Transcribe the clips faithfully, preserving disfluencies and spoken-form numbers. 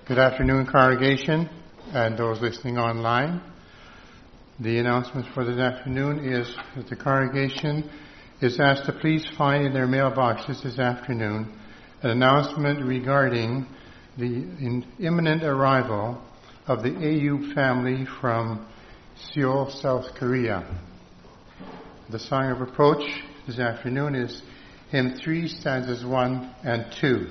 Good afternoon, congregation, and those listening online. The announcement for this afternoon is that the congregation is asked to please find in their mailboxes this afternoon an announcement regarding the imminent arrival of the Ayub family from Seoul, South Korea. The song of approach this afternoon is hymn three, stanzas one and two.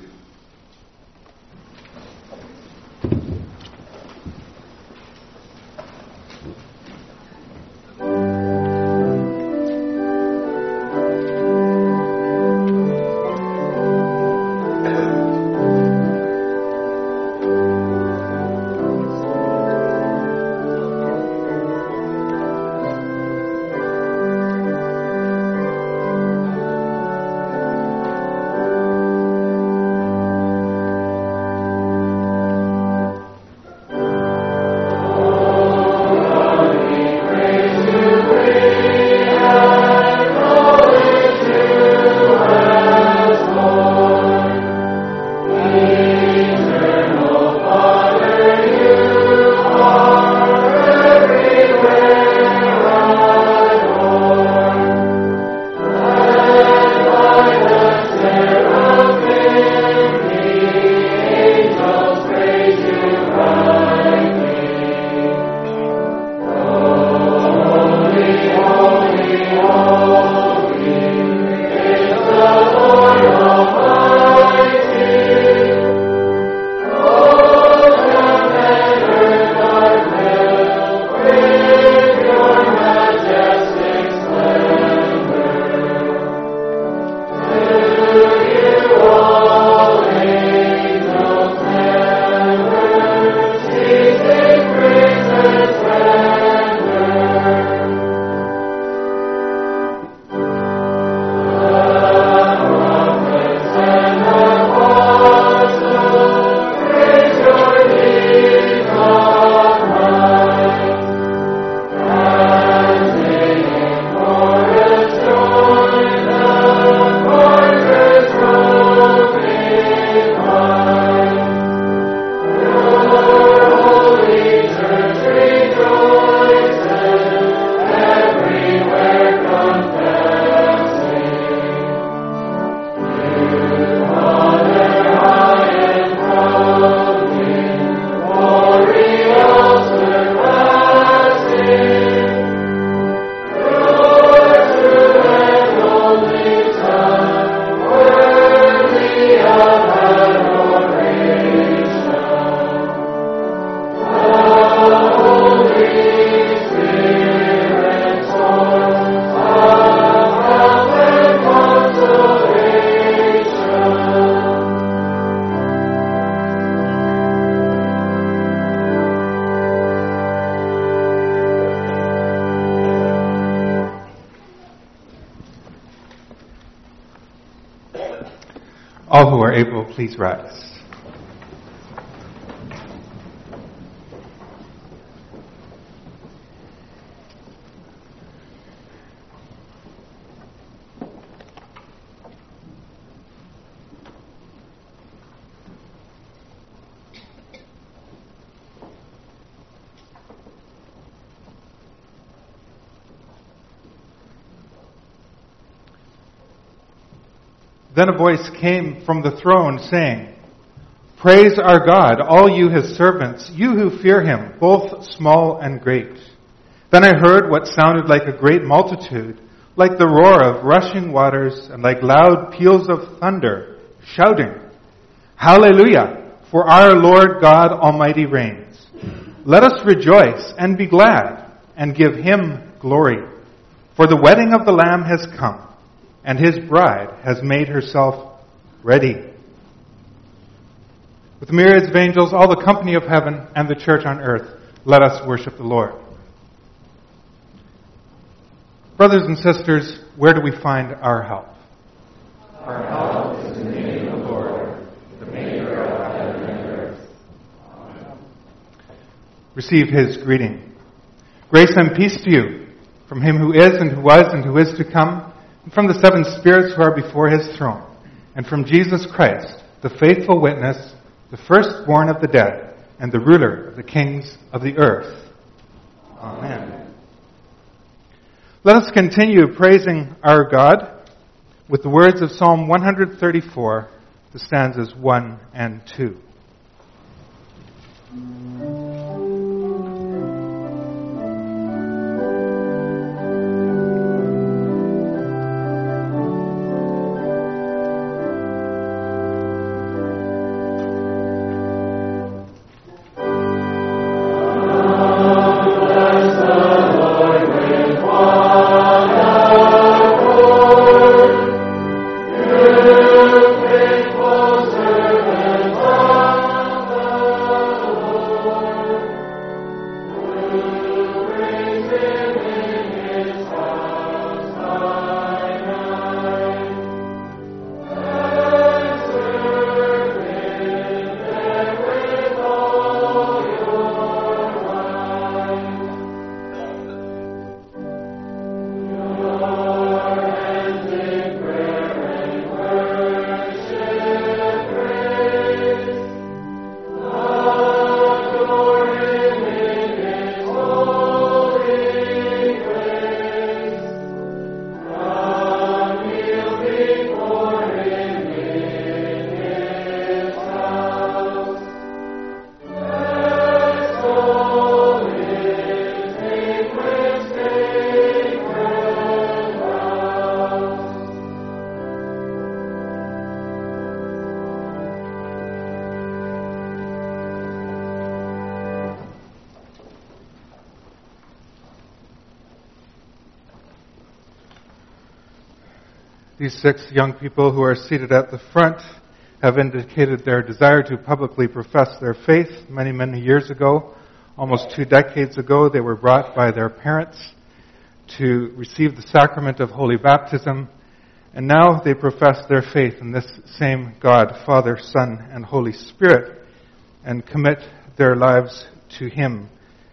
All who are able, please rise. Then a voice came from the throne saying, "Praise our God, all you his servants, you who fear him, both small and great." Then I heard what sounded like a great multitude, like the roar of rushing waters and like loud peals of thunder, shouting, "Hallelujah, for our Lord God Almighty reigns. Let us rejoice and be glad and give him glory. For the wedding of the Lamb has come, and his bride has made herself ready." With myriads of angels, all the company of heaven, and the church on earth, let us worship the Lord. Brothers and sisters, where do we find our help? Our help is in the name of the Lord, the maker of heaven and earth. Amen. Receive his greeting. Grace and peace to you from him who is and who was and who is to come, and from the seven spirits who are before his throne, and from Jesus Christ, the faithful witness, the firstborn of the dead, and the ruler of the kings of the earth. Amen. Let us continue praising our God with the words of Psalm one thirty-four, the stanzas one and two. These six young people who are seated at the front have indicated their desire to publicly profess their faith many, many years ago. Almost two decades ago, they were brought by their parents to receive the sacrament of holy baptism, and now they profess their faith in this same God, Father, Son, and Holy Spirit, and commit their lives to Him.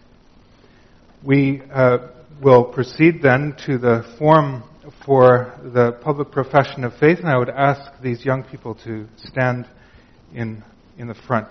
We uh, will proceed then to the form for the public profession of faith, and I would ask these young people to stand in in the front.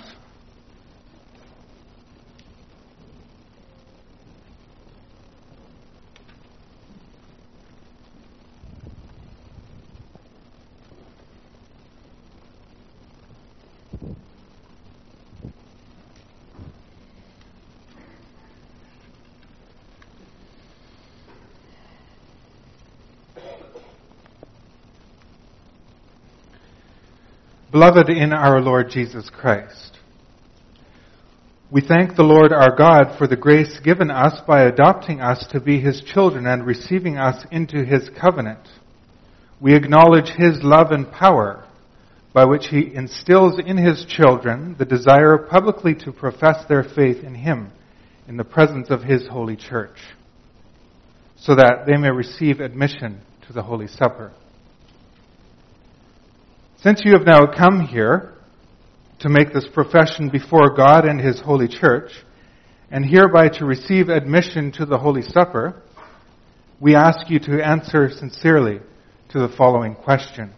Beloved in our Lord Jesus Christ, we thank the Lord our God for the grace given us by adopting us to be His children and receiving us into His covenant. We acknowledge His love and power by which He instills in His children the desire publicly to profess their faith in Him in the presence of His holy church, so that they may receive admission to the Holy Supper. Since you have now come here to make this profession before God and His holy church, and hereby to receive admission to the Holy Supper, we ask you to answer sincerely to the following questions.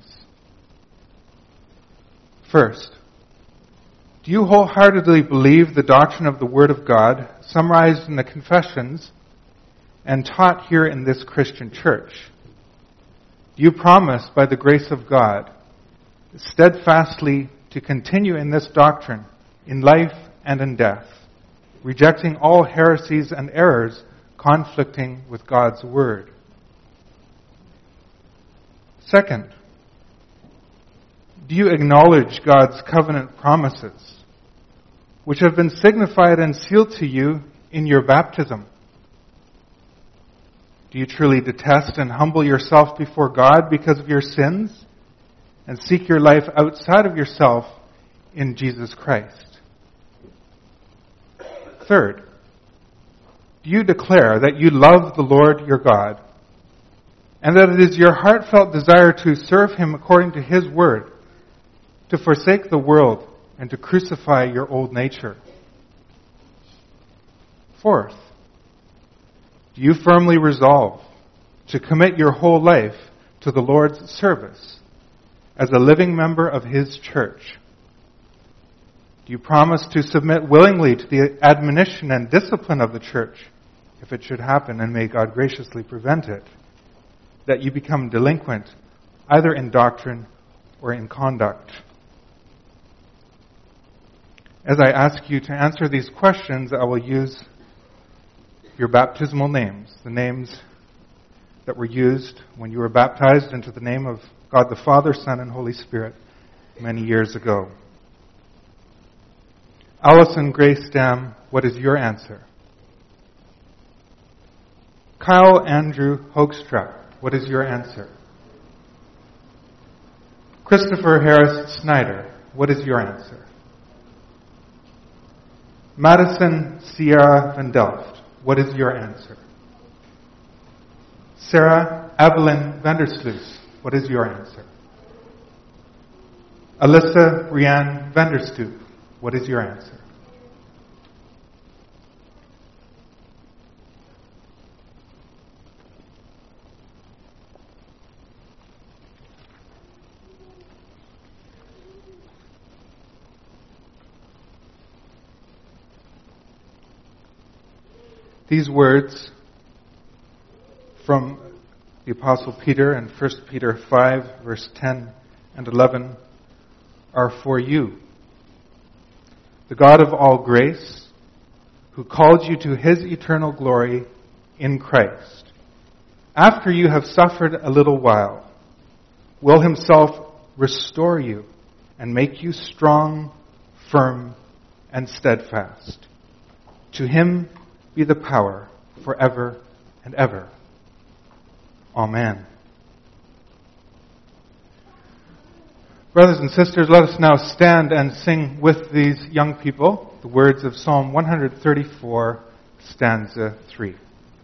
First, do you wholeheartedly believe the doctrine of the Word of God summarized in the confessions and taught here in this Christian church? Do you promise by the grace of God steadfastly to continue in this doctrine in life and in death, rejecting all heresies and errors conflicting with God's Word? Second, do you acknowledge God's covenant promises, which have been signified and sealed to you in your baptism? Do you truly detest and humble yourself before God because of your sins, and seek your life outside of yourself in Jesus Christ? Third, do you declare that you love the Lord your God, and that it is your heartfelt desire to serve Him according to His Word, to forsake the world and to crucify your old nature? Fourth, do you firmly resolve to commit your whole life to the Lord's service as a living member of His church? Do you promise to submit willingly to the admonition and discipline of the church, if it should happen, and may God graciously prevent it, that you become delinquent either in doctrine or in conduct? As I ask you to answer these questions, I will use your baptismal names, the names that were used when you were baptized into the name of God the Father, Son, and Holy Spirit many years ago. Allison Grace Dam, what is your answer? Kyle Andrew Hoekstrack, what is your answer? Christopher Harris Snyder, what is your answer? Madison Sierra Van Delft, what is your answer? Sarah Evelyn Vandersluis, what is your answer? Alyssa Rianne Vanderstoop, what is your answer? These words from the Apostle Peter in First Peter five, verse ten and eleven are for you. The God of all grace, who called you to his eternal glory in Christ, after you have suffered a little while, will himself restore you and make you strong, firm, and steadfast. To him be the power forever and ever. Amen. Brothers and sisters, let us now stand and sing with these young people the words of Psalm one thirty-four, stanza three.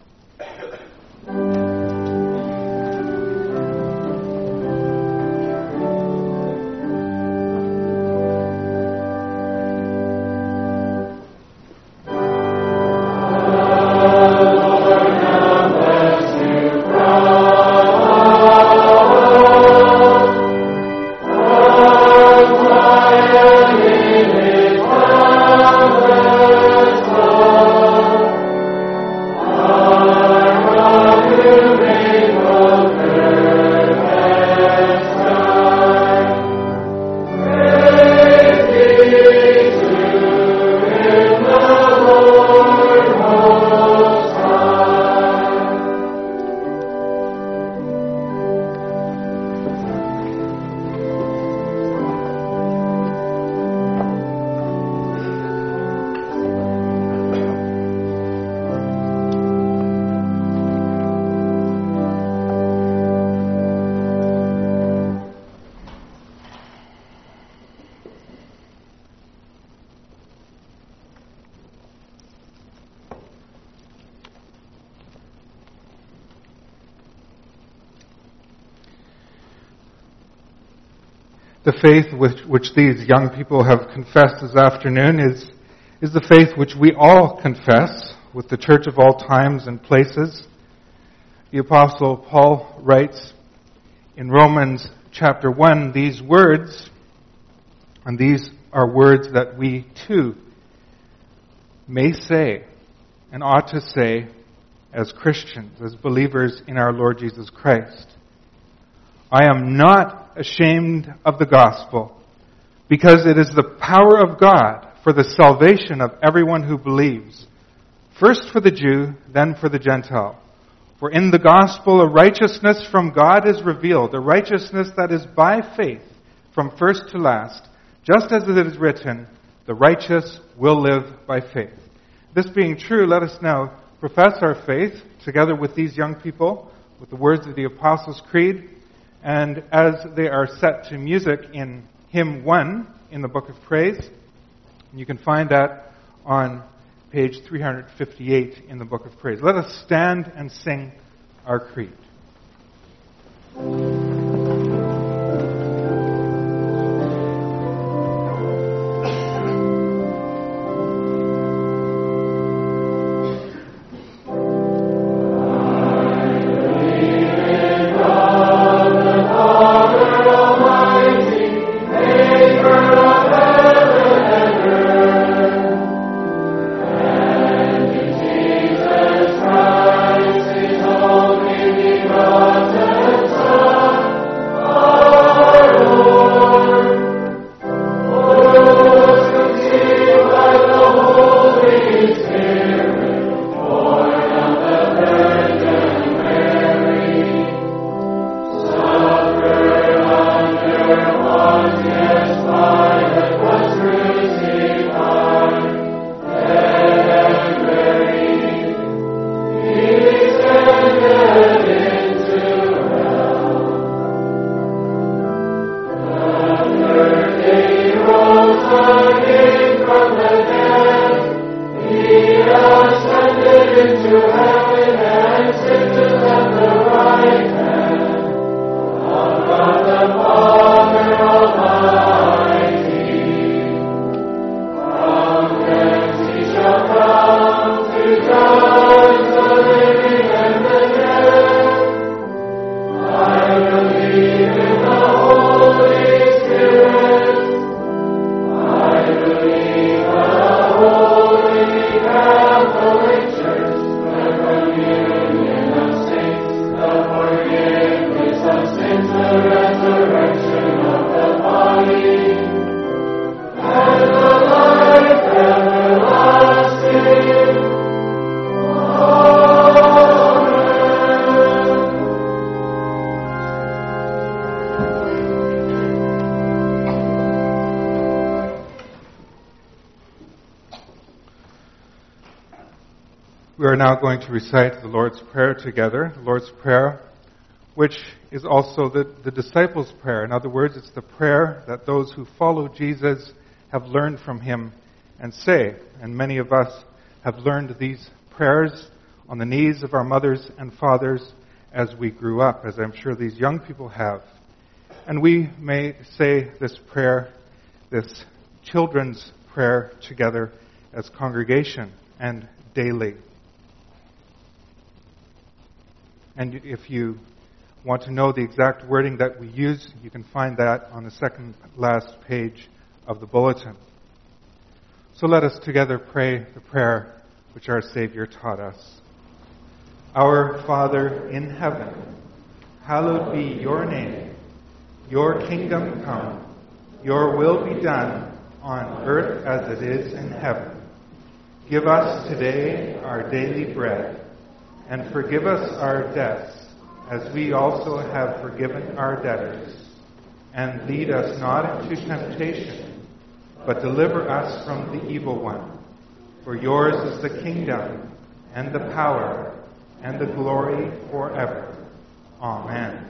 The faith which, which these young people have confessed this afternoon is, is the faith which we all confess with the church of all times and places. The Apostle Paul writes in Romans chapter one these words, and these are words that we too may say and ought to say as Christians, as believers in our Lord Jesus Christ. I am not ashamed of the gospel, because it is the power of God for the salvation of everyone who believes, first for the Jew, then for the Gentile. For in the gospel a righteousness from God is revealed, a righteousness that is by faith from first to last, just as it is written, the righteous will live by faith. This being true, let us now profess our faith together with these young people, with the words of the Apostles' Creed, and as they are set to music in hymn one in the Book of Praise. And you can find that on page three fifty-eight in the Book of Praise. Let us stand and sing our creed. Maker of heaven and earth, We are now going to recite the Lord's Prayer together. The Lord's Prayer, which is also the, the disciples' prayer. In other words, it's the prayer that those who follow Jesus have learned from him and say. And many of us have learned these prayers on the knees of our mothers and fathers as we grew up, as I'm sure these young people have. And we may say this prayer, this children's prayer together as congregation and daily. And if you want to know the exact wording that we use, you can find that on the second last page of the bulletin. So let us together pray the prayer which our Savior taught us. Our Father in heaven, hallowed be your name. Your kingdom come. Your will be done on earth as it is in heaven. Give us today our daily bread. And forgive us our debts, as we also have forgiven our debtors. And lead us not into temptation, but deliver us from the evil one. For yours is the kingdom, and the power, and the glory forever. Amen.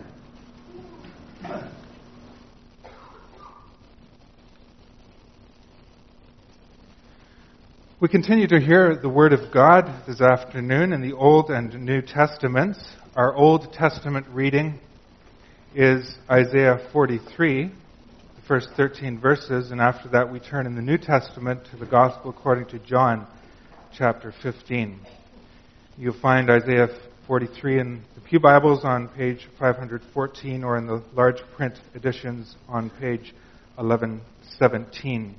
We continue to hear the Word of God this afternoon in the Old and New Testaments. Our Old Testament reading is Isaiah forty-three, the first thirteen verses, and after that we turn in the New Testament to the Gospel according to John, chapter fifteen. You'll find Isaiah forty-three in the Pew Bibles on page five fourteen or in the large print editions on page eleven seventeen.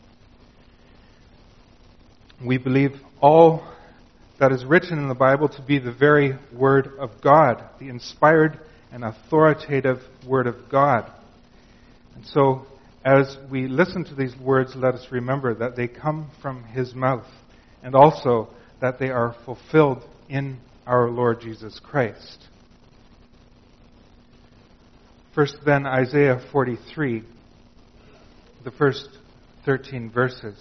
We believe all that is written in the Bible to be the very Word of God, the inspired and authoritative Word of God. And so, as we listen to these words, let us remember that they come from His mouth, and also that they are fulfilled in our Lord Jesus Christ. First then, Isaiah forty-three, the first thirteen verses.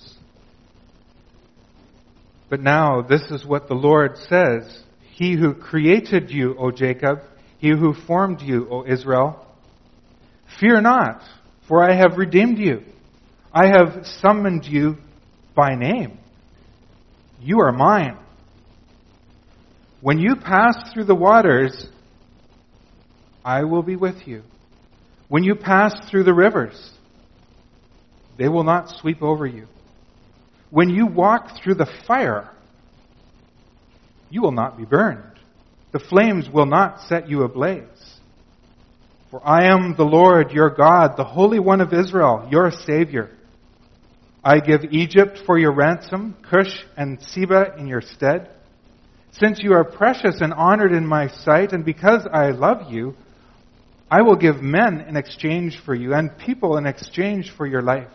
But now, this is what the Lord says. He who created you, O Jacob, he who formed you, O Israel, fear not, for I have redeemed you. I have summoned you by name. You are mine. When you pass through the waters, I will be with you. When you pass through the rivers, they will not sweep over you. When you walk through the fire, you will not be burned. The flames will not set you ablaze. For I am the Lord your God, the Holy One of Israel, your Savior. I give Egypt for your ransom, Cush and Seba in your stead. Since you are precious and honored in my sight, and because I love you, I will give men in exchange for you, and people in exchange for your life.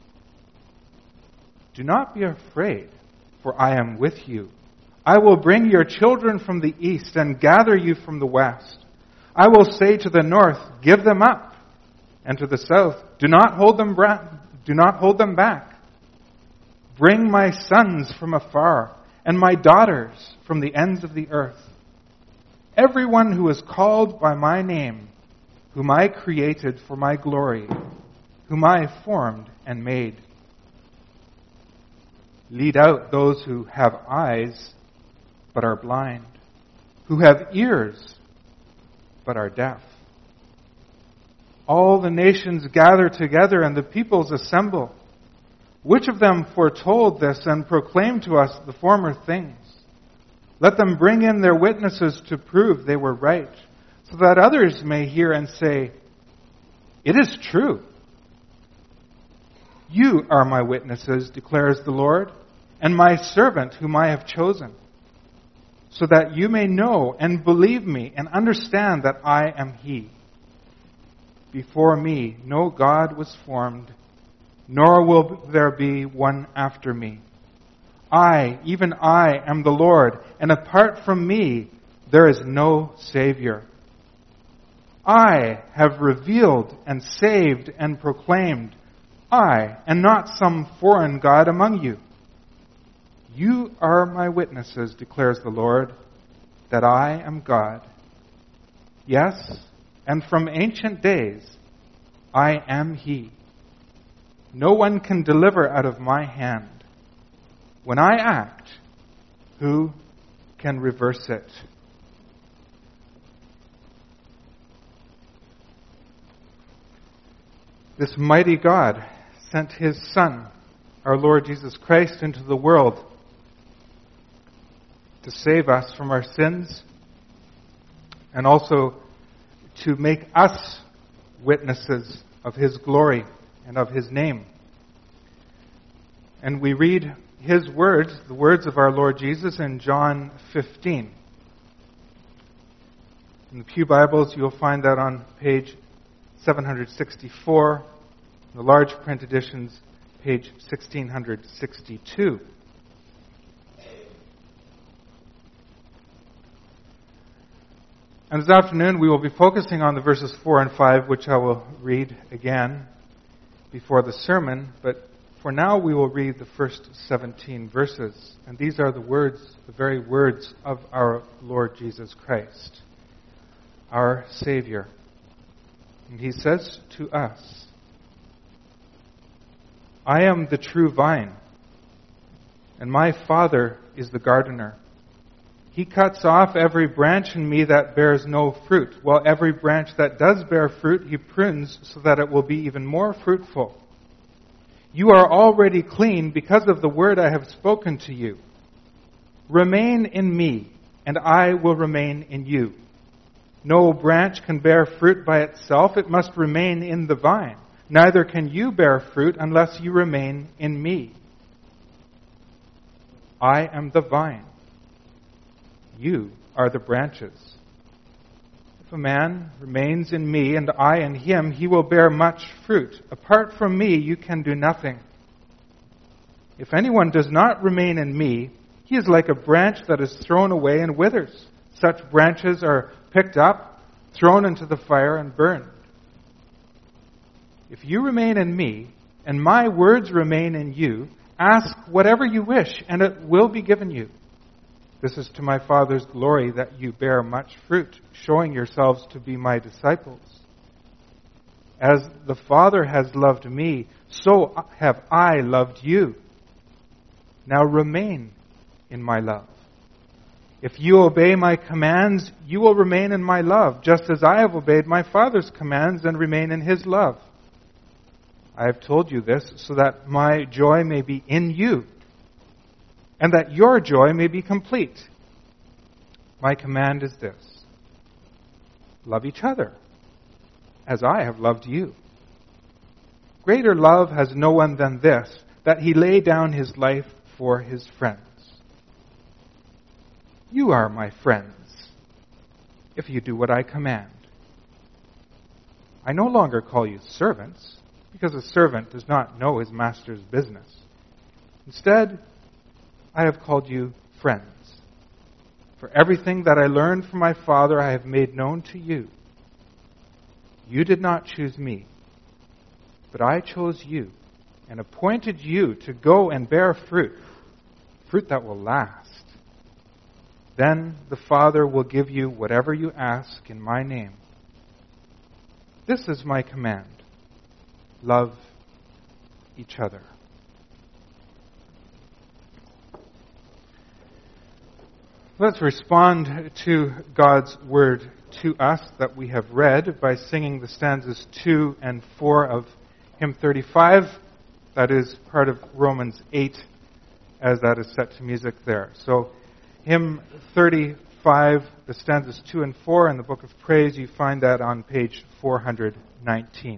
Do not be afraid, for I am with you. I will bring your children from the east and gather you from the west. I will say to the north, give them up, and to the south, do not hold them bra- do not hold them back. Bring my sons from afar, and my daughters from the ends of the earth. Everyone who is called by my name, whom I created for my glory, whom I formed and made. lead out those who have eyes but are blind, who have ears but are deaf. All the nations gather together and the peoples assemble. Which of them foretold this and proclaimed to us the former things? Let them bring in their witnesses to prove they were right, so that others may hear and say, "It is true." You are my witnesses, declares the Lord, and my servant whom I have chosen, so that you may know and believe me and understand that I am He. Before me no God was formed, nor will there be one after me. I, even I, am the Lord, and apart from me there is no Savior. I have revealed and saved and proclaimed, I, and not some foreign god among you. You are my witnesses, declares the Lord, that I am God. Yes, and from ancient days I am He. No one can deliver out of my hand. When I act, who can reverse it? This mighty God sent His Son, our Lord Jesus Christ, into the world to save us from our sins and also to make us witnesses of His glory and of His name. And we read His words, the words of our Lord Jesus, in John fifteen. In the Pew Bibles, you'll find that on page seven sixty-four. In the large print editions, page sixteen sixty-two. And this afternoon we will be focusing on the verses four and five, which I will read again before the sermon. But for now we will read the first seventeen verses. And these are the words, the very words of our Lord Jesus Christ, our Savior. And He says to us, I am the true vine, and my Father is the gardener. He cuts off every branch in me that bears no fruit, while every branch that does bear fruit He prunes so that it will be even more fruitful. You are already clean because of the word I have spoken to you. Remain in me, and I will remain in you. No branch can bear fruit by itself. It must remain in the vine. Neither can you bear fruit unless you remain in me. I am the vine. You are the branches. If a man remains in me and I in him, he will bear much fruit. Apart from me, you can do nothing. If anyone does not remain in me, he is like a branch that is thrown away and withers. Such branches are picked up, thrown into the fire, and burned. If you remain in me, and my words remain in you, ask whatever you wish, and it will be given you. This is to my Father's glory that you bear much fruit, showing yourselves to be my disciples. As the Father has loved me, so have I loved you. Now remain in my love. If you obey my commands, you will remain in my love, just as I have obeyed my Father's commands and remain in His love. I have told you this so that my joy may be in you, and that your joy may be complete. My command is this: love each other, as I have loved you. Greater love has no one than this, that he lay down his life for his friends. You are my friends, if you do what I command. I no longer call you servants, because a servant does not know his master's business. Instead, I have called you friends. For everything that I learned from my Father I have made known to you. You did not choose me, but I chose you and appointed you to go and bear fruit, fruit that will last. Then the Father will give you whatever you ask in my name. This is my command: love each other. Let's respond to God's word to us that we have read by singing the stanzas two and four of hymn thirty-five. That is part of Romans eight, as that is set to music there. So, hymn thirty-five, the stanzas two and four in the Book of Praise, you find that on page four hundred nineteen.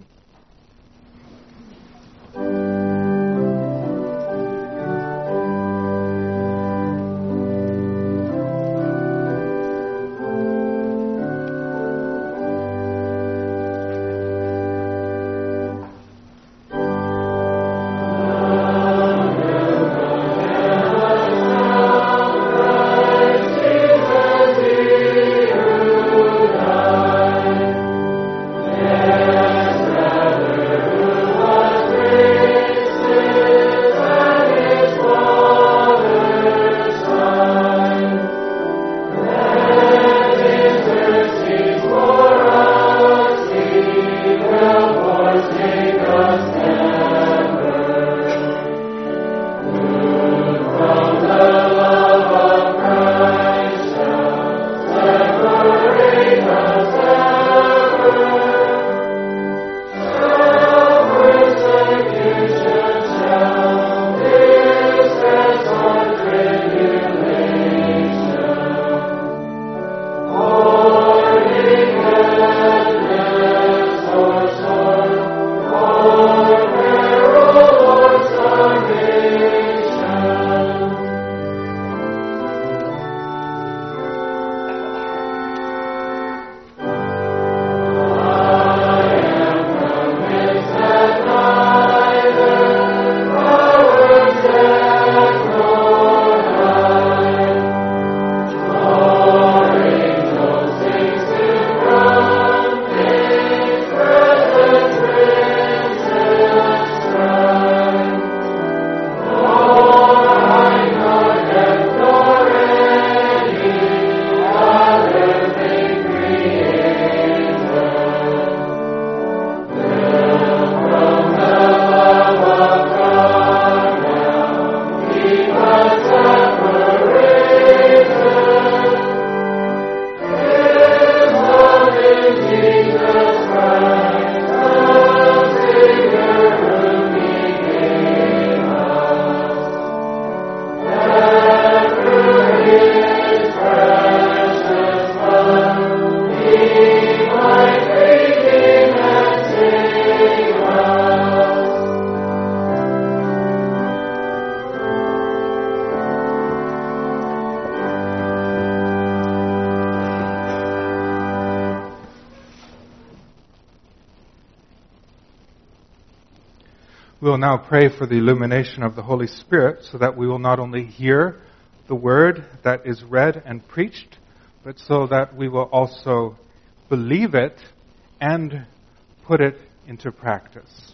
We will now pray for the illumination of the Holy Spirit so that we will not only hear the word that is read and preached, but so that we will also believe it and put it into practice.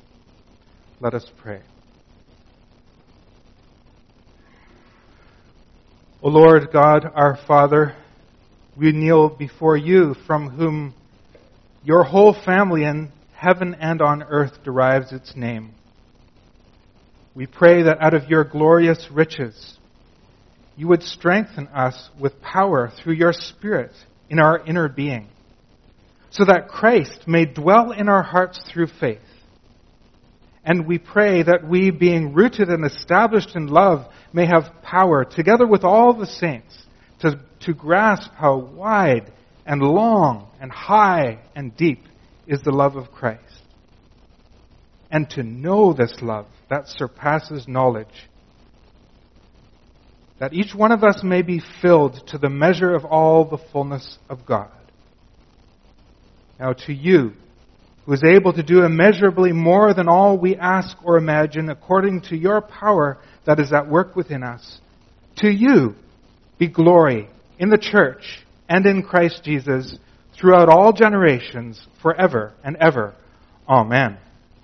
Let us pray. O Lord God, our Father, we kneel before you, from whom your whole family in heaven and on earth derives its name. We pray that out of your glorious riches, you would strengthen us with power through your Spirit in our inner being, so that Christ may dwell in our hearts through faith. And we pray that we, being rooted and established in love, may have power, together with all the saints, to, to grasp how wide and long and high and deep is the love of Christ, and to know this love that surpasses knowledge, that each one of us may be filled to the measure of all the fullness of God. Now to you, who is able to do immeasurably more than all we ask or imagine, according to your power that is at work within us, to you be glory in the church and in Christ Jesus throughout all generations, forever and ever. Amen.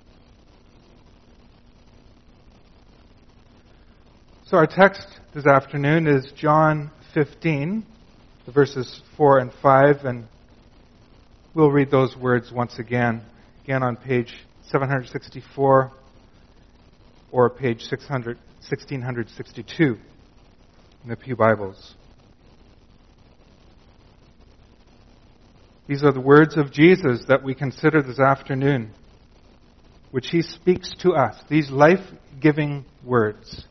So our text this afternoon is John fifteen, the verses four and five, and we'll read those words once again, again on page seven sixty-four or page sixteen sixty-two in the Pew Bibles. These are the words of Jesus that we consider this afternoon, which he speaks to us. These life-giving words.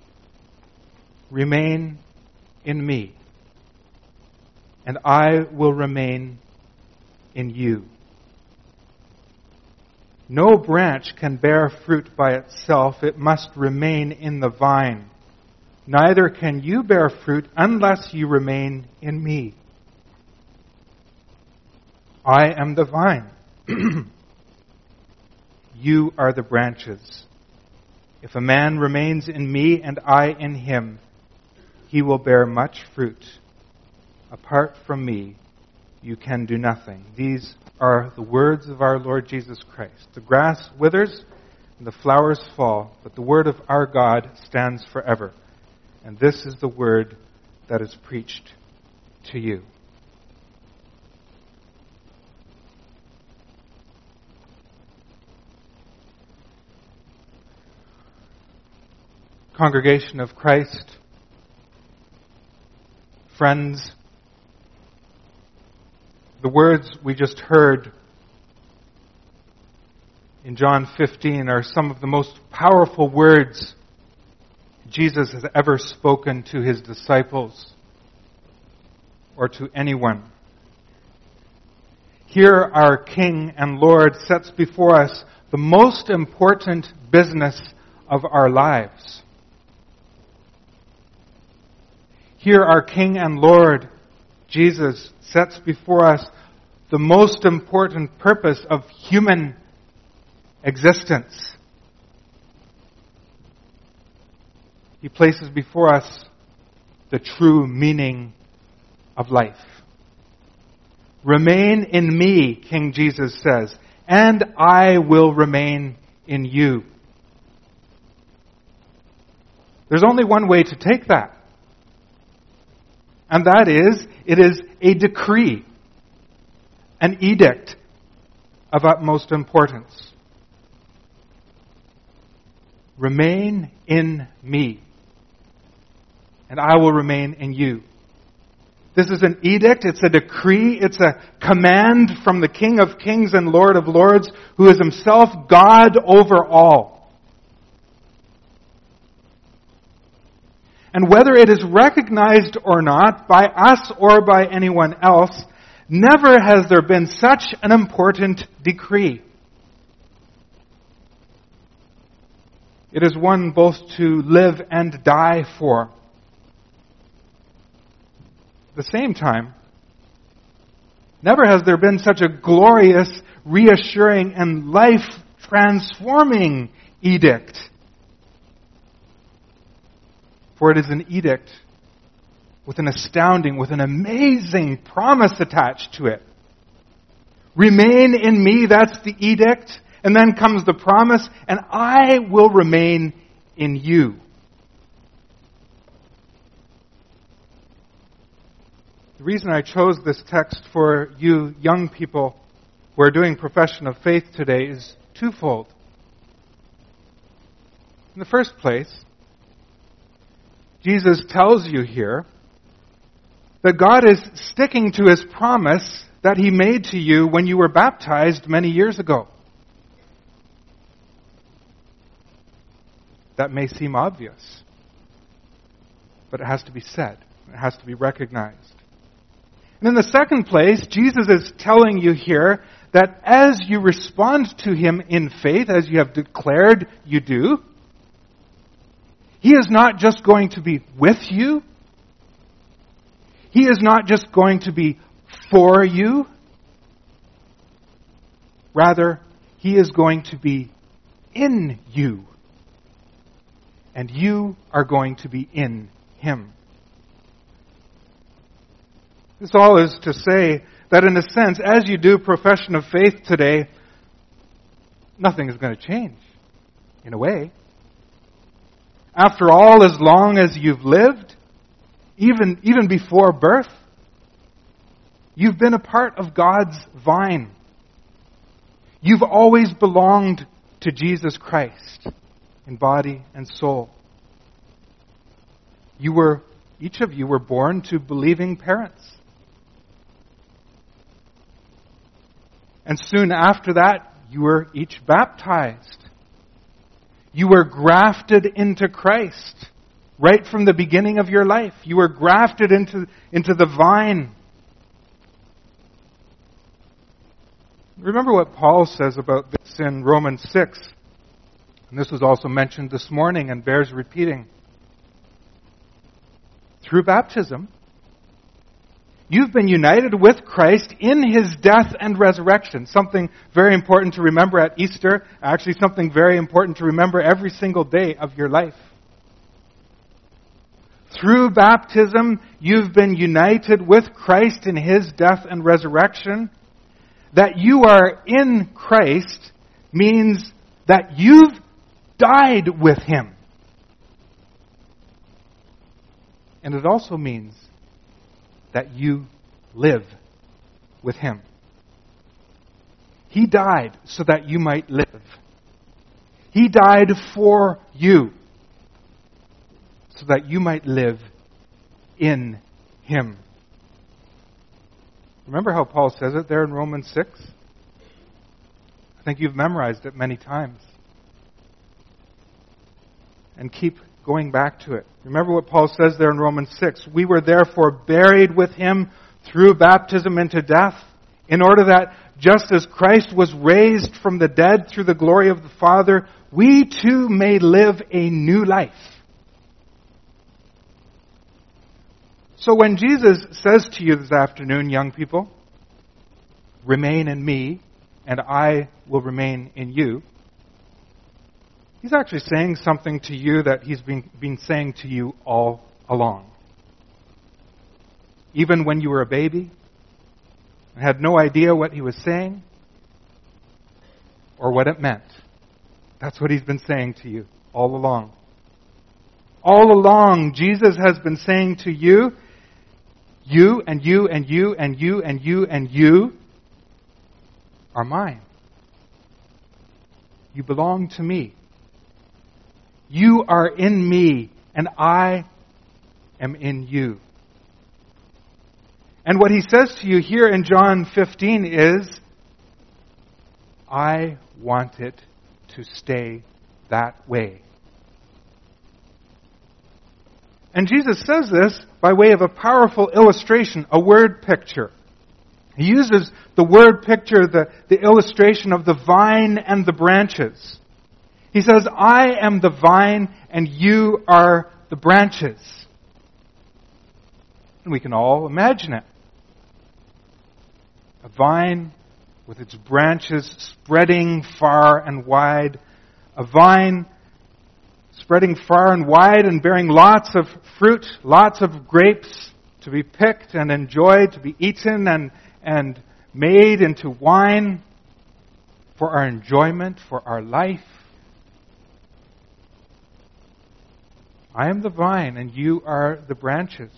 Remain in me, and I will remain in you. No branch can bear fruit by itself. It must remain in the vine. Neither can you bear fruit unless you remain in me. I am the vine. You are the branches. If a man remains in me and I in him, he will bear much fruit. Apart from me, you can do nothing. These are the words of our Lord Jesus Christ. The grass withers and the flowers fall, but the word of our God stands forever. And this is the word that is preached to you. Congregation of Christ, friends, the words we just heard in John fifteen are some of the most powerful words Jesus has ever spoken to his disciples or to anyone. Here our King and Lord sets before us the most important business of our lives. Here our King and Lord, Jesus, sets before us the most important purpose of human existence. He places before us the true meaning of life. Remain in me, King Jesus says, and I will remain in you. There's only one way to take that. And that is, it is a decree, an edict of utmost importance. Remain in me, and I will remain in you. This is an edict, it's a decree, it's a command from the King of Kings and Lord of Lords, who is himself God over all. And whether it is recognized or not by us or by anyone else, never has there been such an important decree. It is one both to live and die for. At the same time, never has there been such a glorious, reassuring, and life-transforming edict. For it is an edict with an astounding, with an amazing promise attached to it. Remain in me, that's the edict. And then comes the promise, and I will remain in you. The reason I chose this text for you young people who are doing profession of faith today is twofold. In the first place, Jesus tells you here that God is sticking to his promise that he made to you when you were baptized many years ago. That may seem obvious, but it has to be said. It has to be recognized. And in the second place, Jesus is telling you here that as you respond to him in faith, as you have declared you do, he is not just going to be with you. He is not just going to be for you. Rather, he is going to be in you. And you are going to be in him. This all is to say that in a sense, as you do profession of faith today, nothing is going to change, in a way. After all, as long as you've lived, even, even before birth, you've been a part of God's vine. You've always belonged to Jesus Christ in body and soul. You were, each of you were born to believing parents. And soon after that, you were each baptized. You were grafted into Christ right from the beginning of your life. You were grafted into, into the vine. Remember what Paul says about this in Romans six. And this was also mentioned this morning and bears repeating. Through baptism, you've been united with Christ in His death and resurrection. Something very important to remember at Easter. Actually, something very important to remember every single day of your life. Through baptism, you've been united with Christ in His death and resurrection. That you are in Christ means that you've died with Him. And it also means that you live with Him. He died so that you might live. He died for you so that you might live in Him. Remember how Paul says it there in Romans six? I think you've memorized it many times. And keep going back to it. Remember what Paul says there in Romans six. We were therefore buried with Him through baptism into death, in order that just as Christ was raised from the dead through the glory of the Father, we too may live a new life. So when Jesus says to you this afternoon, young people, remain in me, and I will remain in you, He's actually saying something to you that He's been, been saying to you all along. Even when you were a baby and had no idea what He was saying or what it meant. That's what He's been saying to you all along. All along, Jesus has been saying to you, you and you and you and you and you and you are mine. You belong to me. You are in me, and I am in you. And what He says to you here in John fifteen is, I want it to stay that way. And Jesus says this by way of a powerful illustration, a word picture. He uses the word picture, the, the illustration of the vine and the branches. He says, I am the vine and you are the branches. And we can all imagine it. A vine with its branches spreading far and wide. A vine spreading far and wide and bearing lots of fruit, lots of grapes to be picked and enjoyed, to be eaten and, and made into wine for our enjoyment, for our life. I am the vine and you are the branches.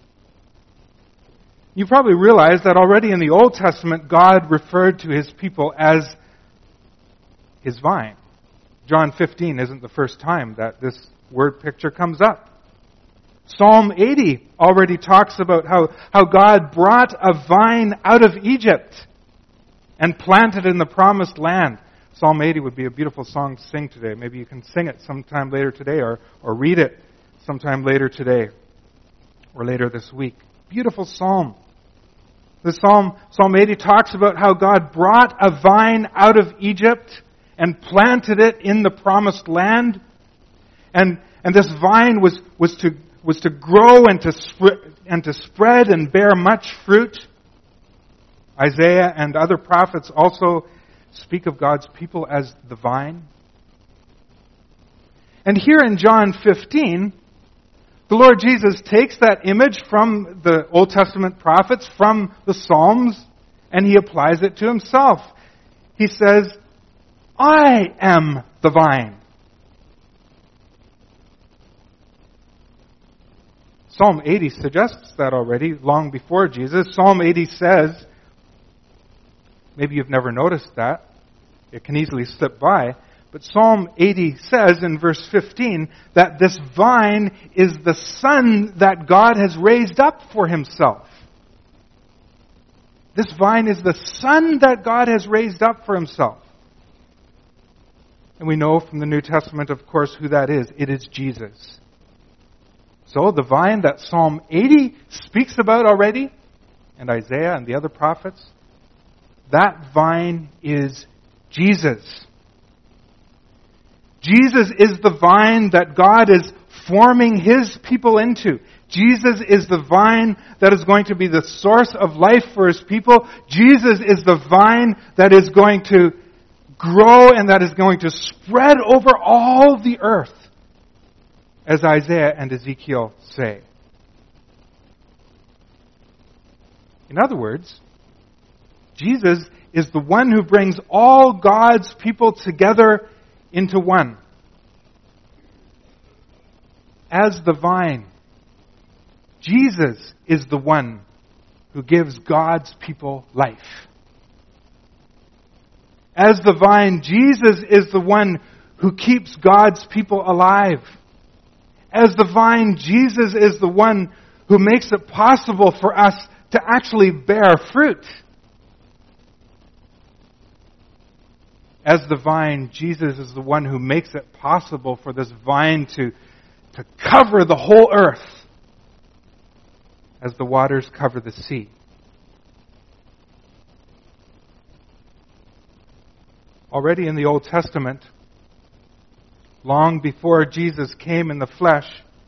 You probably realize that already in the Old Testament, God referred to His people as His vine. John fifteen isn't the first time that this word picture comes up. Psalm eighty already talks about how, how God brought a vine out of Egypt and planted in the promised land. Psalm eighty would be a beautiful song to sing today. Maybe you can sing it sometime later today or, or read it sometime later today or later this week. Beautiful psalm. The psalm, Psalm eighty talks about how God brought a vine out of Egypt and planted it in the promised land. And, and this vine was, was, to, was to grow and to, sp- and to spread and bear much fruit. Isaiah and other prophets also speak of God's people as the vine. And here in John fifteen, the Lord Jesus takes that image from the Old Testament prophets, from the Psalms, and He applies it to Himself. He says, I am the vine. Psalm eighty suggests that already, long before Jesus. Psalm eighty says, maybe you've never noticed that, it can easily slip by, but Psalm eighty says in verse fifteen that this vine is the Son that God has raised up for Himself. This vine is the Son that God has raised up for himself. And we know from the New Testament, of course, who that is. It is Jesus. So the vine that Psalm eighty speaks about already, and Isaiah and the other prophets, that vine is Jesus. Jesus is the vine that God is forming his people into. Jesus is the vine that is going to be the source of life for his people. Jesus is the vine that is going to grow and that is going to spread over all the earth, as Isaiah and Ezekiel say. In other words, Jesus is the one who brings all God's people together into one. As the vine, Jesus is the one who gives God's people life. As the vine, Jesus is the one who keeps God's people alive. As the vine, Jesus is the one who makes it possible for us to actually bear fruit. As the vine, Jesus is the one who makes it possible for this vine to, to cover the whole earth as the waters cover the sea. Already in the Old Testament, long before Jesus came in the flesh,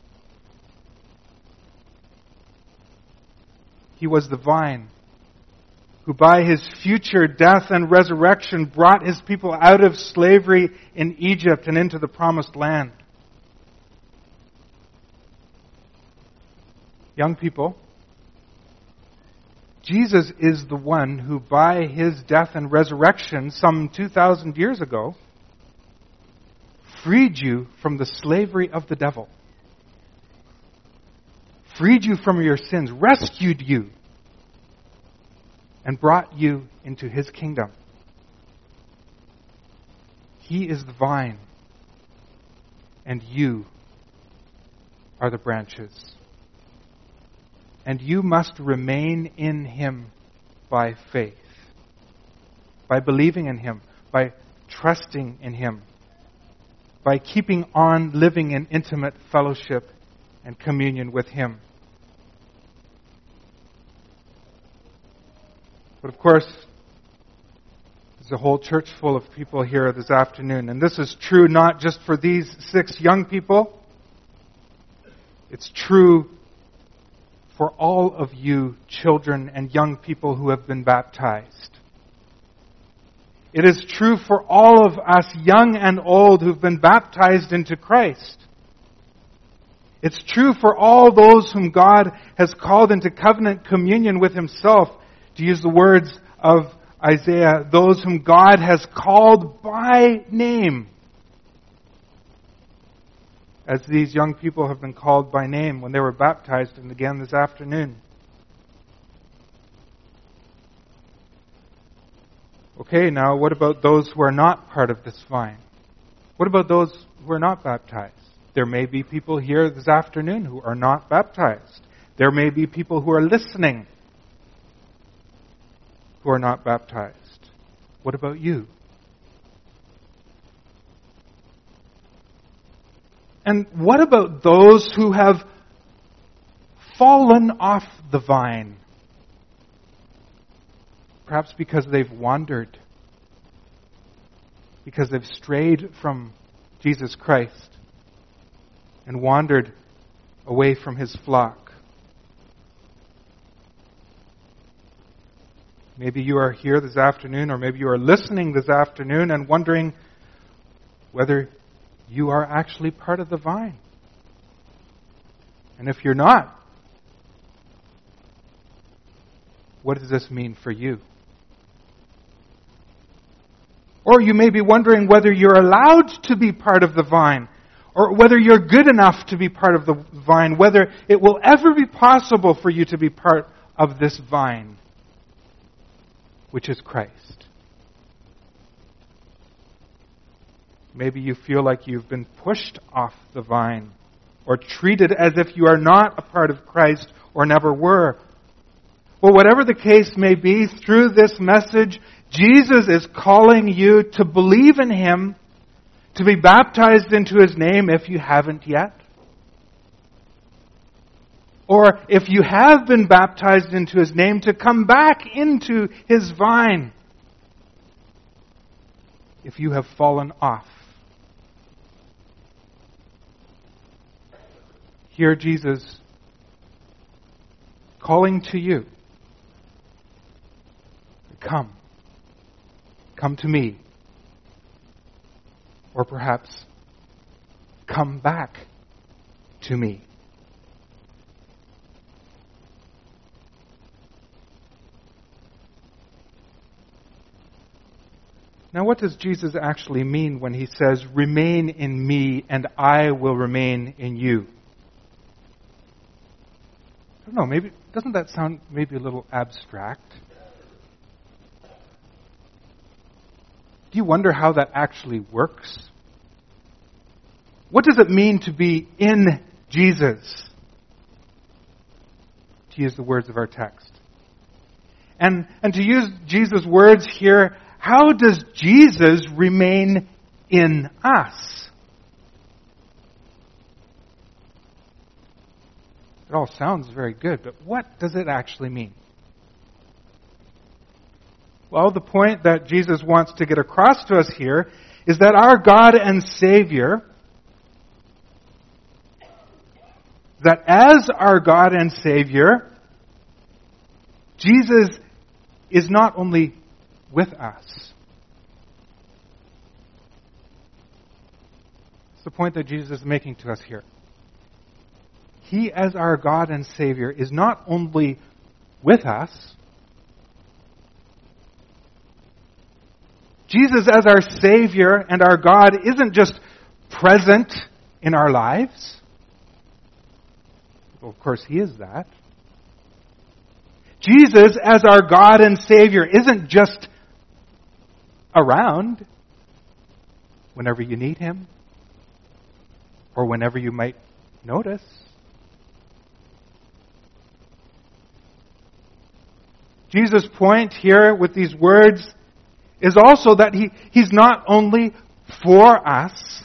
he was the vine who by his future death and resurrection brought his people out of slavery in Egypt and into the promised land. Young people, Jesus is the one who by his death and resurrection some two thousand years ago freed you from the slavery of the devil, freed you from your sins, rescued you, and brought you into his kingdom. He is the vine, and you are the branches. And you must remain in him by faith, by believing in him, by trusting in him, by keeping on living in intimate fellowship and communion with him. But of course, there's a whole church full of people here this afternoon. And this is true not just for these six young people. It's true for all of you children and young people who have been baptized. It is true for all of us, young and old, who've been baptized into Christ. It's true for all those whom God has called into covenant communion with himself. To use the words of Isaiah, those whom God has called by name. As these young people have been called by name when they were baptized, and again this afternoon. Okay, now what about those who are not part of this vine? What about those who are not baptized? There may be people here this afternoon who are not baptized. There may be people who are listening who are not baptized. What about you? And what about those who have fallen off the vine? Perhaps because they've wandered, because they've strayed from Jesus Christ and wandered away from his flock. Maybe you are here this afternoon, or maybe you are listening this afternoon and wondering whether you are actually part of the vine. And if you're not, what does this mean for you? Or you may be wondering whether you're allowed to be part of the vine, or whether you're good enough to be part of the vine, whether it will ever be possible for you to be part of this vine, which is Christ. Maybe you feel like you've been pushed off the vine, or treated as if you are not a part of Christ or never were. Well, whatever the case may be, through this message, Jesus is calling you to believe in Him, to be baptized into His name if you haven't yet. Or if you have been baptized into His name, to come back into His vine if you have fallen off. Hear Jesus calling to you. Come. Come to me. Or perhaps, come back to me. Now, what does Jesus actually mean when He says, remain in me and I will remain in you? I don't know, maybe, doesn't that sound maybe a little abstract? Do you wonder how that actually works? What does it mean to be in Jesus? To use the words of our text. And, and to use Jesus' words here, how does Jesus remain in us? It all sounds very good, but what does it actually mean? Well, the point that Jesus wants to get across to us here is that our God and Savior, that as our God and Savior, Jesus is not only with us. It's the point that Jesus is making to us here. He, as our God and Savior, is not only with us. Jesus, as our Savior and our God, isn't just present in our lives. Well, of course, He is that. Jesus, as our God and Savior, isn't just around whenever you need Him or whenever you might notice. Jesus' point here with these words is also that he, He's not only for us,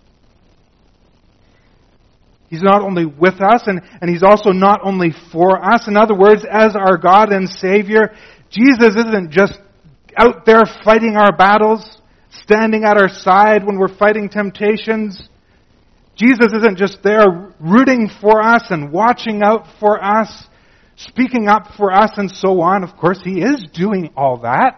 He's not only with us, and, and He's also not only for us. In other words, as our God and Savior, Jesus isn't just out there fighting our battles, standing at our side when we're fighting temptations. Jesus isn't just there rooting for us and watching out for us, speaking up for us and so on. Of course, He is doing all that.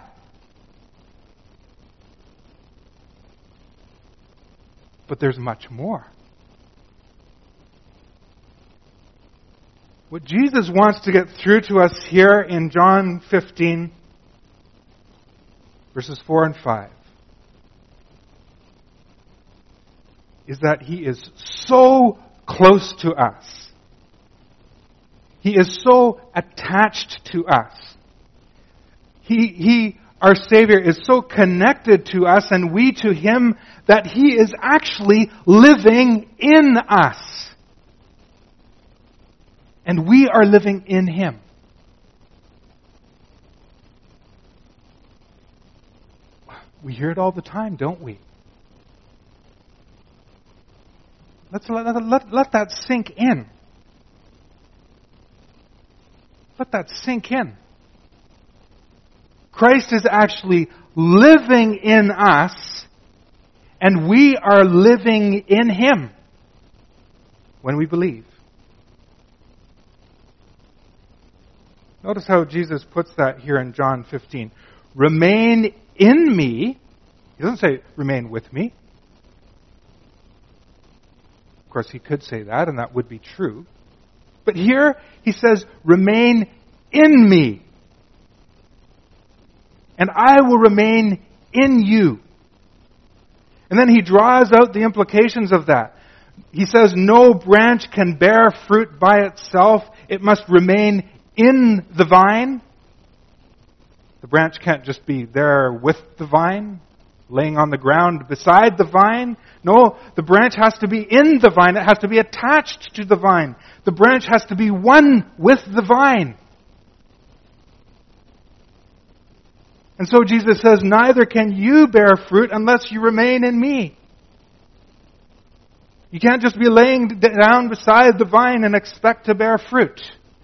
But there's much more. What Jesus wants to get through to us here in John fifteen, verses four and five, is that He is so close to us. He is so attached to us. He, he, our Savior, is so connected to us and we to Him that He is actually living in us. And we are living in Him. We hear it all the time, don't we? Let's let, let, let that sink in. Let that sink in. Christ is actually living in us, and we are living in Him when we believe. Notice how Jesus puts that here in John fifteen. Remain in me. He doesn't say remain with me. Of course, He could say that, and that would be true. But here, He says, remain in me. And I will remain in you. And then He draws out the implications of that. He says, no branch can bear fruit by itself. It must remain in the vine. The branch can't just be there with the vine, laying on the ground beside the vine. No, the branch has to be in the vine. It has to be attached to the vine. The branch has to be one with the vine. And so Jesus says, neither can you bear fruit unless you remain in me. You can't just be laying down beside the vine and expect to bear fruit.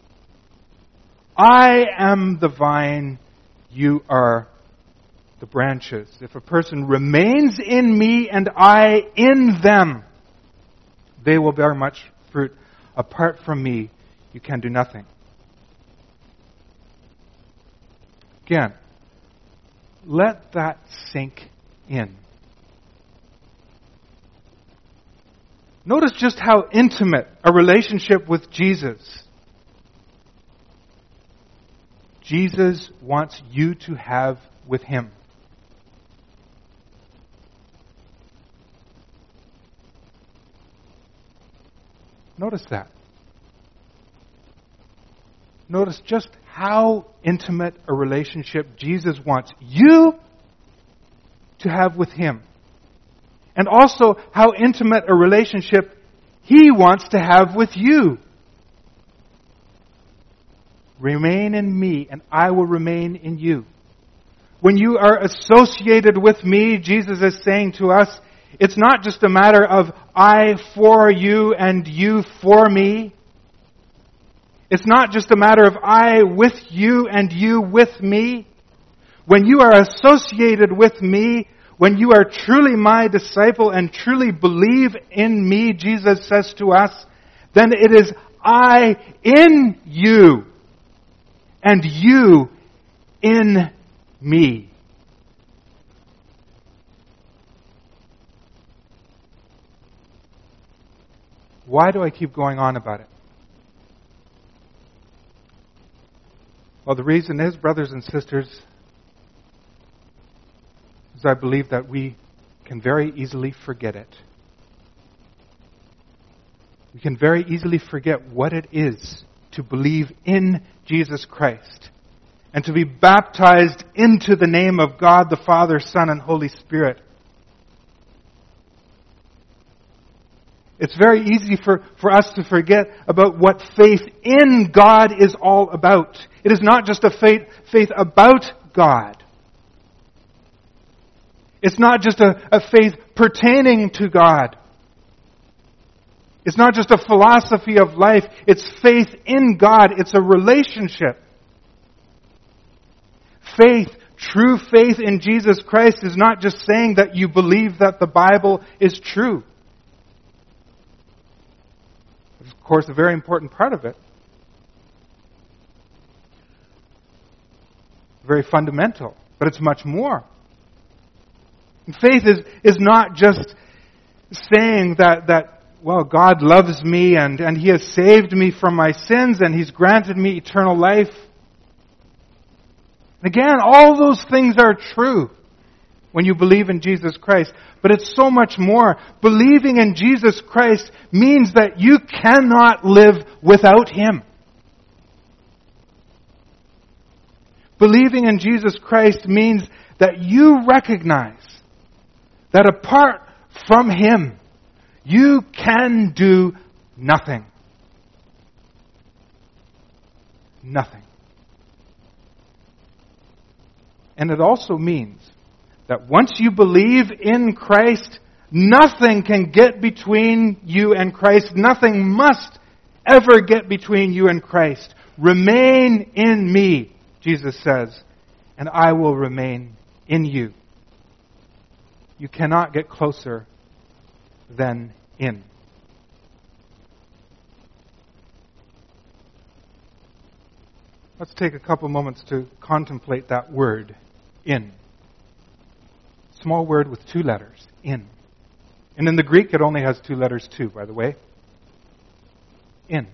I am the vine, you are the branches. If a person remains in me and I in them, they will bear much fruit. Apart from me, you can do nothing. Again, let that sink in. Notice just how intimate a relationship with Jesus. Jesus wants you to have with Him. Notice that. Notice just how intimate a relationship Jesus wants you to have with Him. And also how intimate a relationship He wants to have with you. Remain in me, and I will remain in you. When you are associated with me, Jesus is saying to us, it's not just a matter of I for you and you for me. It's not just a matter of I with you and you with me. When you are associated with me, when you are truly my disciple and truly believe in me, Jesus says to us, then it is I in you and you in me. Why do I keep going on about it? Well, the reason is, brothers and sisters, is I believe that we can very easily forget it. We can very easily forget what it is to believe in Jesus Christ and to be baptized into the name of God the Father, Son, and Holy Spirit. It's very easy for, for us to forget about what faith in God is all about. It is not just a faith, faith about God. It's not just a, a faith pertaining to God. It's not just a philosophy of life. It's faith in God. It's a relationship. Faith, true faith in Jesus Christ is not just saying that you believe that the Bible is true. Of course, a very important part of it. Very fundamental. But it's much more. And faith is, is not just saying that, that, well, God loves me and, and He has saved me from my sins and He's granted me eternal life. Again, all those things are true when you believe in Jesus Christ. But it's so much more. Believing in Jesus Christ means that you cannot live without Him. Believing in Jesus Christ means that you recognize that apart from Him, you can do nothing. Nothing. And it also means that once you believe in Christ, nothing can get between you and Christ. Nothing must ever get between you and Christ. Remain in me, Jesus says, and I will remain in you. You cannot get closer than in. Let's take a couple moments to contemplate that word, in. Small word with two letters, in. And in the Greek, it only has two letters too, by the way. In.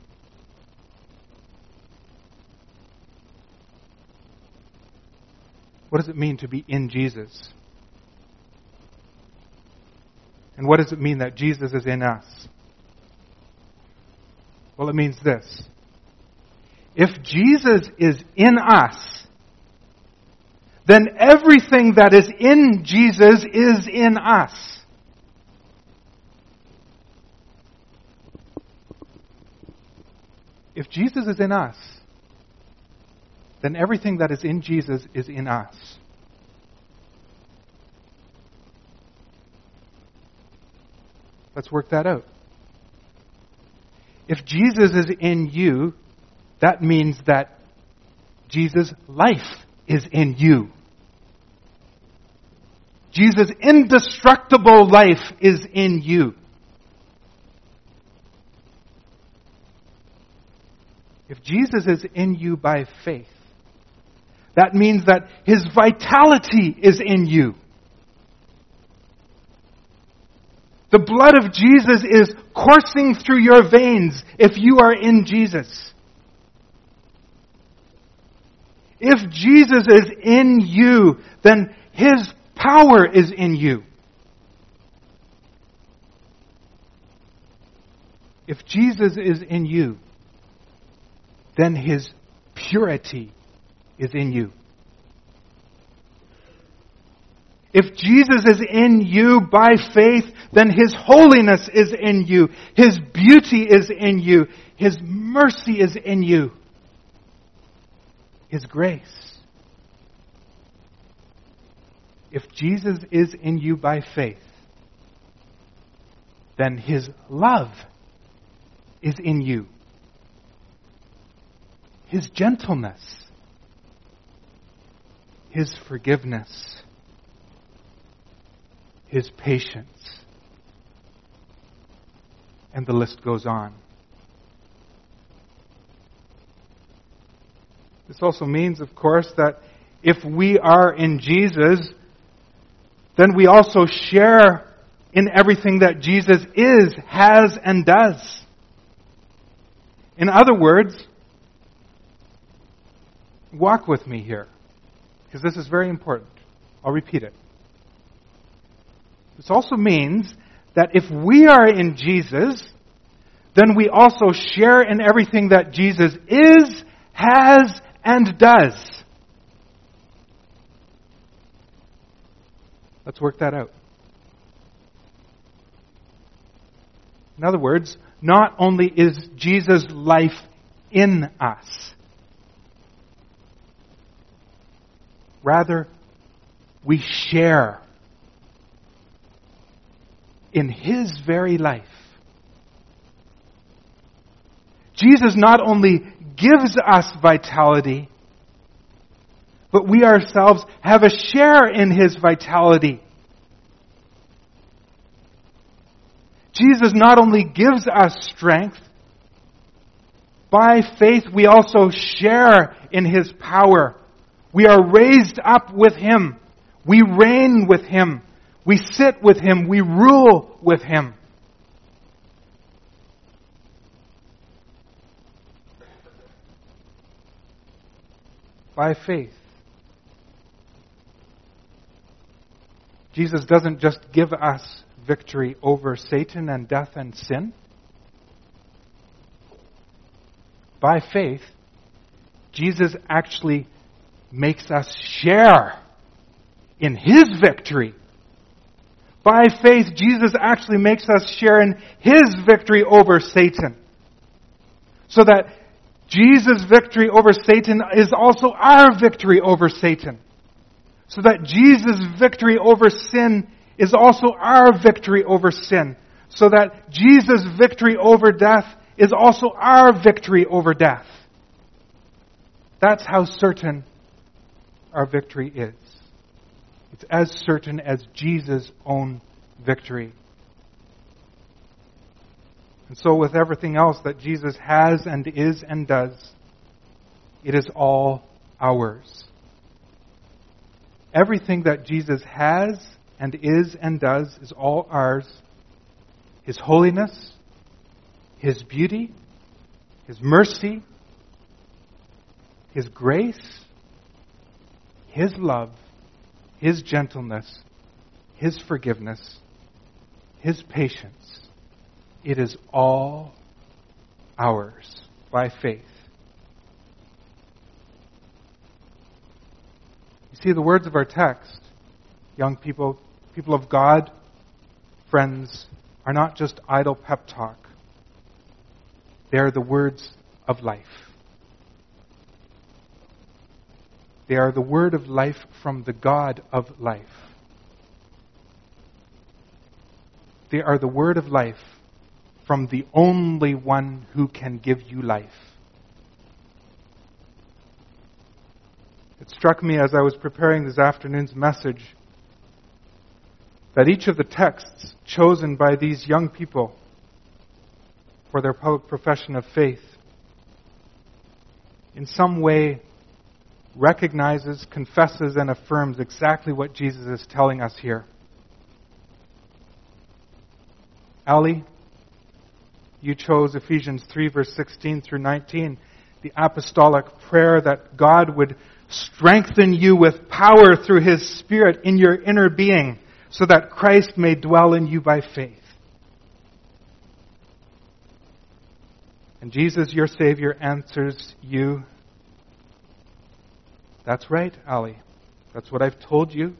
What does it mean to be in Jesus? And what does it mean that Jesus is in us? Well, it means this. If Jesus is in us, then everything that is in Jesus is in us. If Jesus is in us, then everything that is in Jesus is in us. Let's work that out. If Jesus is in you, that means that Jesus' life is in you. Jesus' indestructible life is in you. If Jesus is in you by faith, that means that His vitality is in you. The blood of Jesus is coursing through your veins if you are in Jesus. If Jesus is in you, then His power is in you. If Jesus is in you, then His purity is in you. If Jesus is in you by faith, then His holiness is in you. His beauty is in you. His mercy is in you. His grace. If Jesus is in you by faith, then His love is in you. His gentleness. His forgiveness. His patience. And the list goes on. This also means, of course, that if we are in Jesus, then we also share in everything that Jesus is, has, and does. In other words, walk with me here, because this is very important. I'll repeat it. This also means that if we are in Jesus, then we also share in everything that Jesus is, has, and does. Let's work that out. In other words, not only is Jesus' life in us, rather, we share in His very life. Jesus not only gives us vitality, but we ourselves have a share in His vitality. Jesus not only gives us strength, by faith we also share in His power. We are raised up with Him. We reign with Him. We sit with Him. We rule with Him. By faith. Jesus doesn't just give us victory over Satan and death and sin. By faith, Jesus actually makes us share in His victory. By faith, Jesus actually makes us share in His victory over Satan. So that Jesus' victory over Satan is also our victory over Satan. So that Jesus' victory over sin is also our victory over sin. So that Jesus' victory over death is also our victory over death. That's how certain our victory is. It's as certain as Jesus' own victory. And so with everything else that Jesus has and is and does, it is all ours. Everything that Jesus has and is and does is all ours. His holiness, His beauty, His mercy, His grace, His love, His gentleness, His forgiveness, His patience. It is all ours by faith. You see, the words of our text, young people, people of God, friends, are not just idle pep talk. They are the words of life. They are the word of life from the God of life. They are the word of life from the only one who can give you life. It struck me as I was preparing this afternoon's message that each of the texts chosen by these young people for their public profession of faith in some way recognizes, confesses, and affirms exactly what Jesus is telling us here. Ali, you chose Ephesians three, verse sixteen through nineteen, the apostolic prayer that God would strengthen you with power through His Spirit in your inner being, so that Christ may dwell in you by faith. And Jesus, your Savior, answers you, that's right, Ali. That's what I've told you.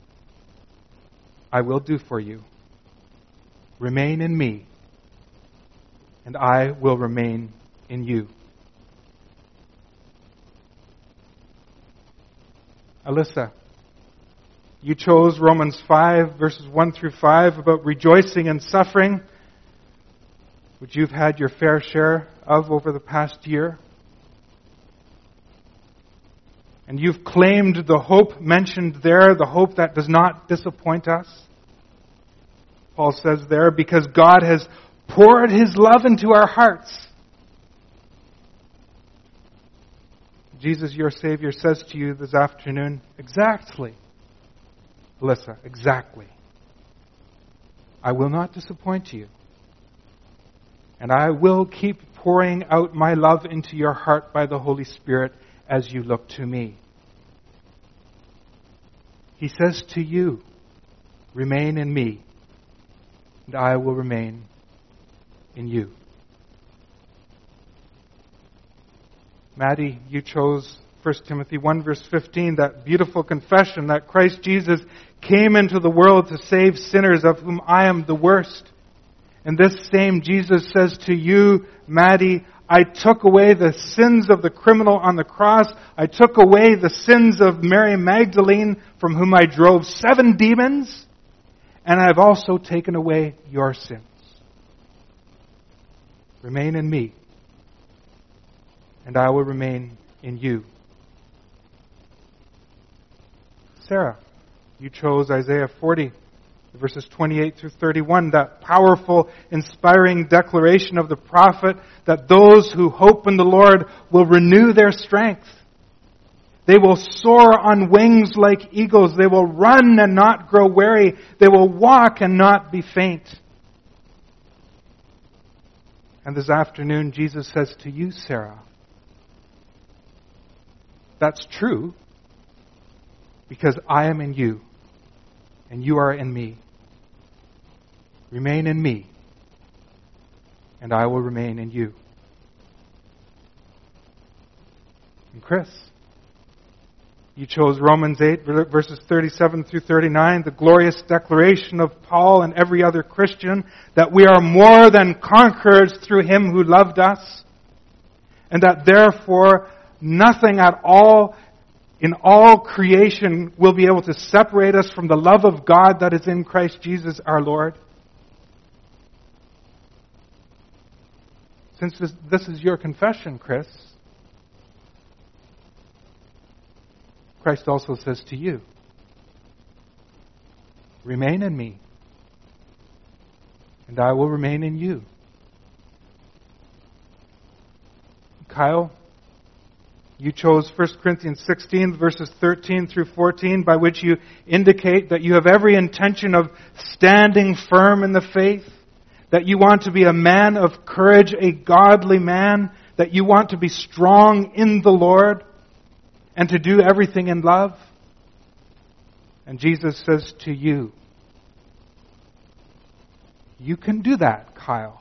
I will do for you. Remain in me, and I will remain in you. Alyssa, you chose Romans five, verses one through five, about rejoicing in suffering, which you've had your fair share of over the past year. And you've claimed the hope mentioned there, the hope that does not disappoint us. Paul says there, because God has poured His love into our hearts. Jesus, your Savior, says to you this afternoon, exactly, Alyssa, exactly. I will not disappoint you. And I will keep pouring out my love into your heart by the Holy Spirit as you look to me. He says to you, remain in me, and I will remain in you. Maddie, you chose First Timothy one, verse fifteen, that beautiful confession that Christ Jesus came into the world to save sinners, of whom I am the worst. And this same Jesus says to you, Maddie, I took away the sins of the criminal on the cross. I took away the sins of Mary Magdalene, from whom I drove seven demons. And I've also taken away your sins. Remain in me, and I will remain in you. Sarah, you chose Isaiah forty, verses twenty-eight through thirty-one, that powerful, inspiring declaration of the prophet that those who hope in the Lord will renew their strength. They will soar on wings like eagles. They will run and not grow weary. They will walk and not be faint. And this afternoon, Jesus says to you, Sarah, that's true because I am in you and you are in me. Remain in me, and I will remain in you. And Chris, you chose Romans eight, verses thirty-seven through thirty-nine, the glorious declaration of Paul and every other Christian that we are more than conquerors through Him who loved us, and that therefore nothing at all in all creation will be able to separate us from the love of God that is in Christ Jesus our Lord. Since this, this is your confession, Chris, Christ also says to you, remain in me, and I will remain in you. Kyle, you chose First Corinthians sixteen, verses thirteen through fourteen, by which you indicate that you have every intention of standing firm in the faith, that you want to be a man of courage, a godly man, that you want to be strong in the Lord, and to do everything in love. And Jesus says to you, you can do that, Kyle.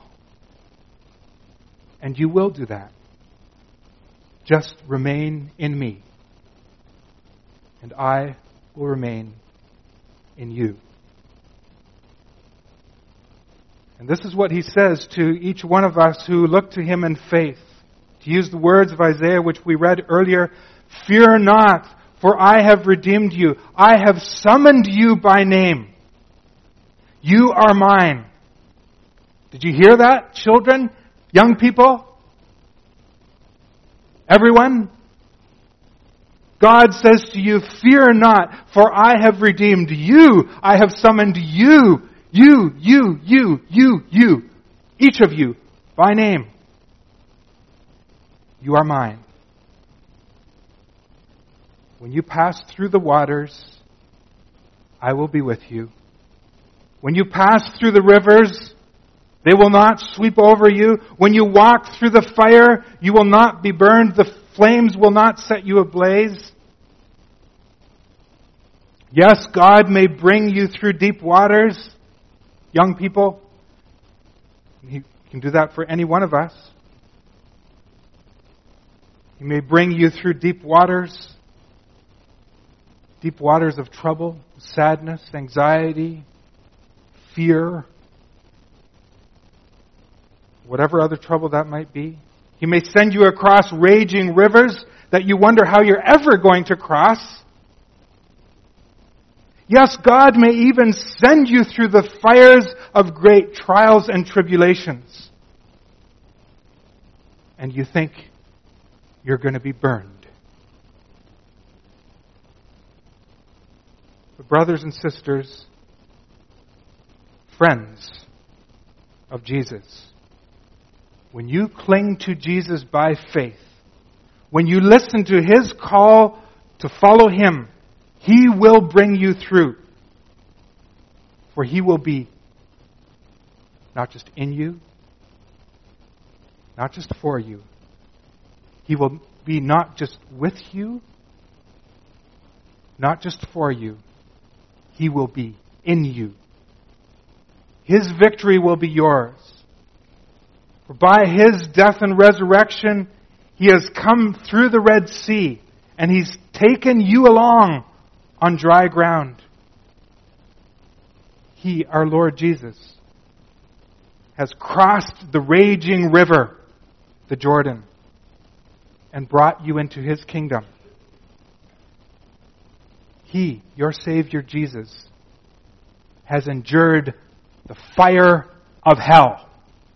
And you will do that. Just remain in me, and I will remain in you. And this is what He says to each one of us who look to Him in faith. To use the words of Isaiah which we read earlier, fear not, for I have redeemed you. I have summoned you by name. You are mine. Did you hear that, children? Young people? Everyone? God says to you, fear not, for I have redeemed you. I have summoned you. You, you, you, you, you. Each of you, by name. You are mine. When you pass through the waters, I will be with you. When you pass through the rivers, they will not sweep over you. When you walk through the fire, you will not be burned. The flames will not set you ablaze. Yes, God may bring you through deep waters, young people. He can do that for any one of us. He may bring you through deep waters, deep waters of trouble, sadness, anxiety, fear, whatever other trouble that might be. He may send you across raging rivers that you wonder how you're ever going to cross. Yes, God may even send you through the fires of great trials and tribulations. And you think you're going to be burned. But brothers and sisters, friends of Jesus, when you cling to Jesus by faith, when you listen to His call to follow Him, He will bring you through. For He will be not just in you, not just for you. He will be not just with you, not just for you. He will be in you. His victory will be yours. For by His death and resurrection, He has come through the Red Sea, and He's taken you along on dry ground. He, our Lord Jesus, has crossed the raging river, the Jordan, and brought you into His kingdom. He, your Savior Jesus, has endured the fire of hell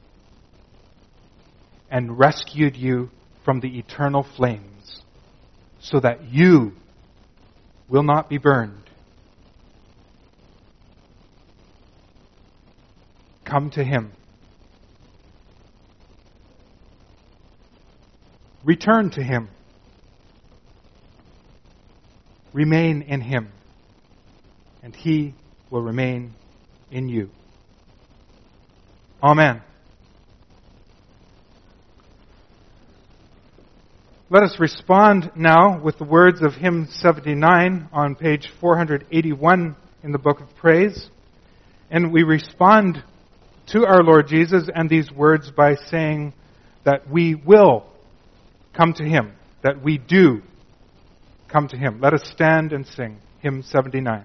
and rescued you from the eternal flames so that you will not be burned. Come to Him. Return to Him. Remain in Him, and He will remain in you. Amen. Let us respond now with the words of hymn seventy-nine on page four eighty-one in the Book of Praise. And we respond to our Lord Jesus and these words by saying that we will come to Him, that we do come to Him. Let us stand and sing hymn seventy-nine.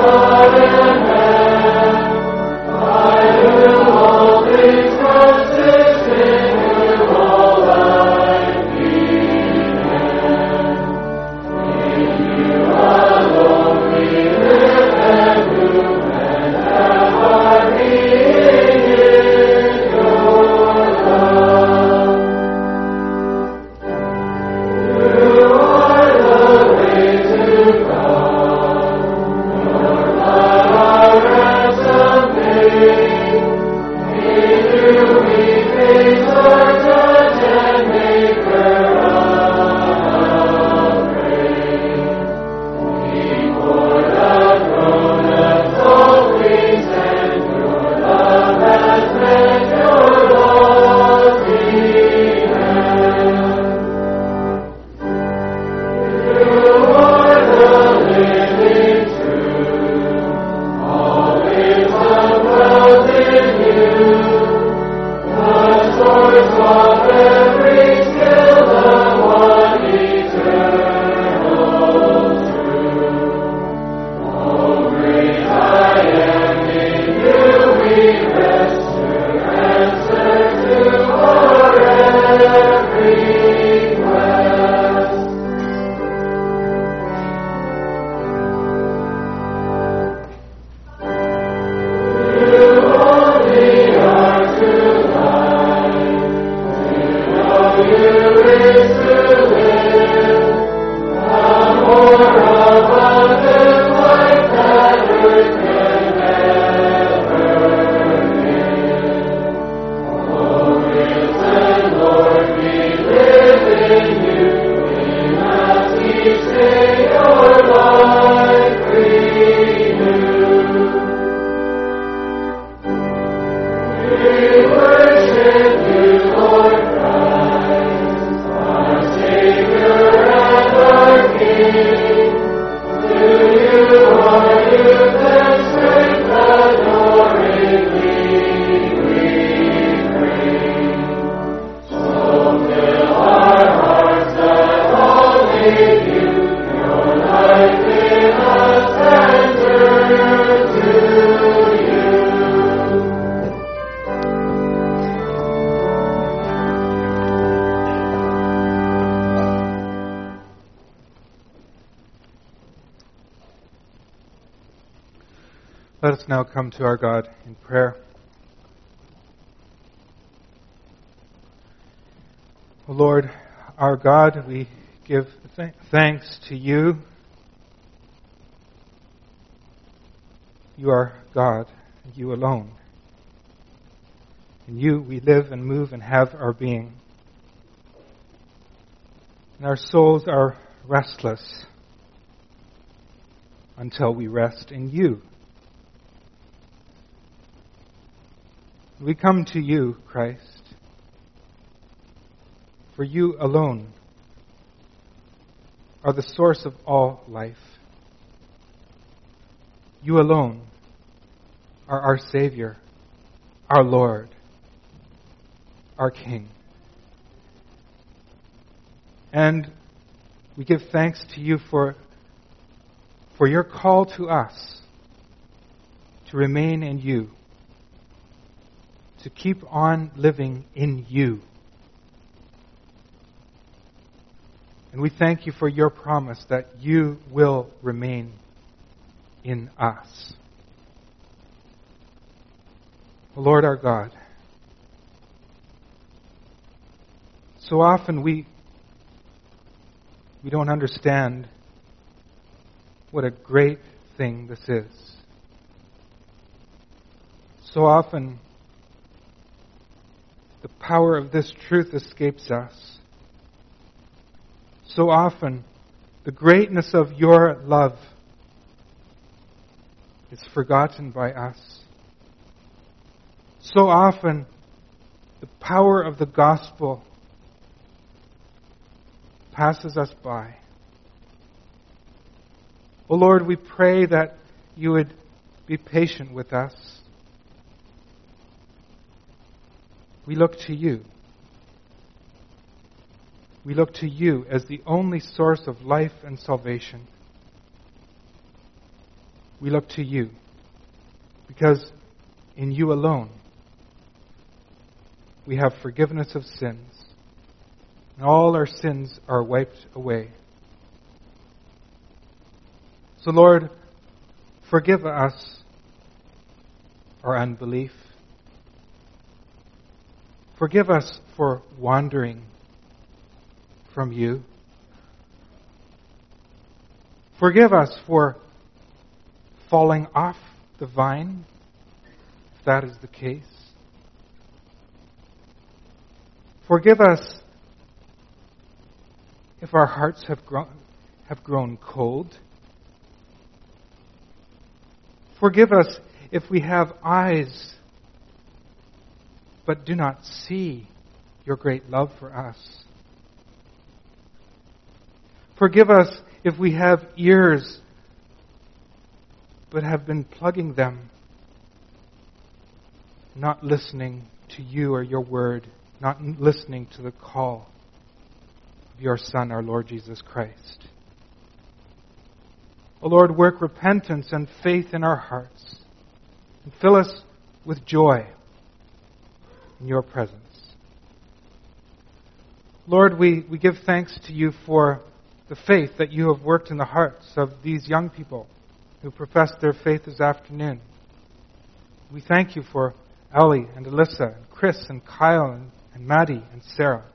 Trust Let us now come to our God in prayer. O Lord, our God, we give th- thanks to you. You are God, and you alone. In you we live and move and have our being. And our souls are restless until we rest in you. We come to you, Christ, for you alone are the source of all life. You alone are our Savior, our Lord, our King. And we give thanks to you for, for your call to us to remain in you, to keep on living in you. And we thank you for your promise that you will remain in us. Lord our God, so often we we don't understand what a great thing this is. So often the power of this truth escapes us. So often, the greatness of your love is forgotten by us. So often, the power of the gospel passes us by. O Lord, we pray that you would be patient with us. We look to you. We look to you as the only source of life and salvation. We look to you because in you alone we have forgiveness of sins, and all our sins are wiped away. So Lord, forgive us our unbelief. Forgive us for wandering from you. Forgive us for falling off the vine, if that is the case. Forgive us if our hearts have grown, have grown cold. Forgive us if we have eyes but do not see your great love for us. Forgive us if we have ears but have been plugging them, not listening to you or your word, not listening to the call of your Son, our Lord Jesus Christ. O Lord, work repentance and faith in our hearts and fill us with joy in your presence. Lord, we, we give thanks to you for the faith that you have worked in the hearts of these young people who professed their faith this afternoon. We thank you for Ellie and Alyssa and Chris and Kyle and, and Maddie and Sarah,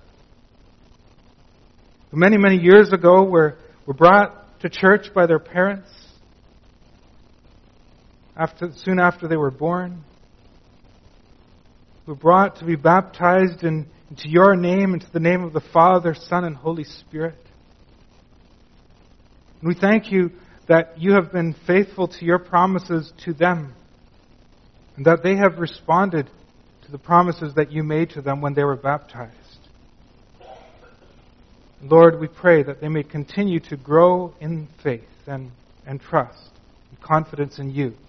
who many, many years ago were, were brought to church by their parents after, soon after they were born, who were brought to be baptized in, into your name, into the name of the Father, Son, and Holy Spirit. And we thank you that you have been faithful to your promises to them, and that they have responded to the promises that you made to them when they were baptized. Lord, we pray that they may continue to grow in faith and, and trust and confidence in you,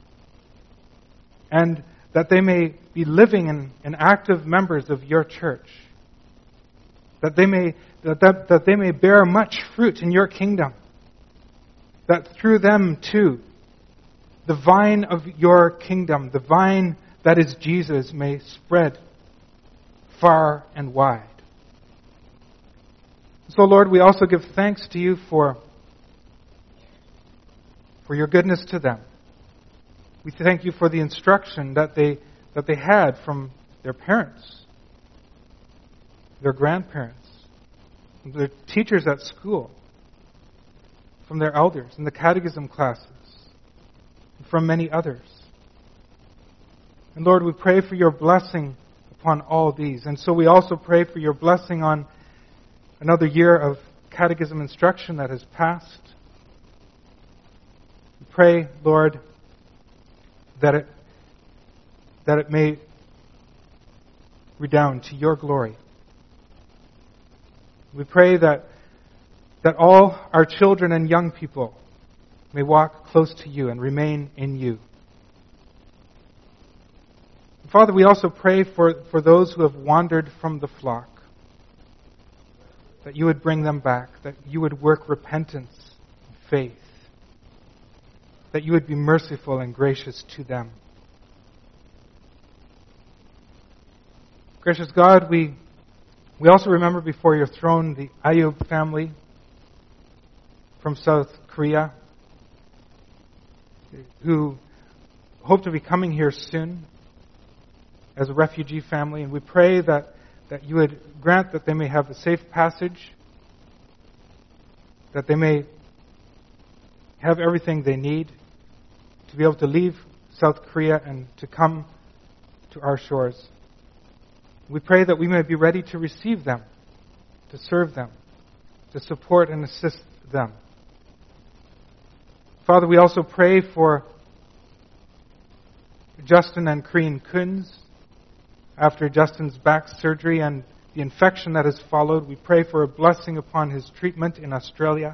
and that they may be living and, and active members of your church, that they may that, that, that they may bear much fruit in your kingdom, that through them too the vine of your kingdom, the vine that is Jesus, may spread far and wide. So Lord, we also give thanks to you for, for your goodness to them. We thank you for the instruction that they that they had from their parents, their grandparents, their teachers at school, from their elders in the catechism classes, and from many others. And Lord, we pray for your blessing upon all these. And so we also pray for your blessing on another year of catechism instruction that has passed. We pray, Lord, that it that it may redound to your glory. We pray that that all our children and young people may walk close to you and remain in you. Father, we also pray for, for those who have wandered from the flock, that you would bring them back, that you would work repentance and faith, that you would be merciful and gracious to them. Gracious God, we, we also remember before your throne the Ayub family from South Korea, who hope to be coming here soon as a refugee family, and we pray that, that you would grant that they may have a safe passage, that they may have everything they need to be able to leave South Korea and to come to our shores. We pray that we may be ready to receive them, to serve them, to support and assist them. Father, we also pray for Justin and Kareen Kunz. After Justin's back surgery and the infection that has followed, we pray for a blessing upon his treatment in Australia.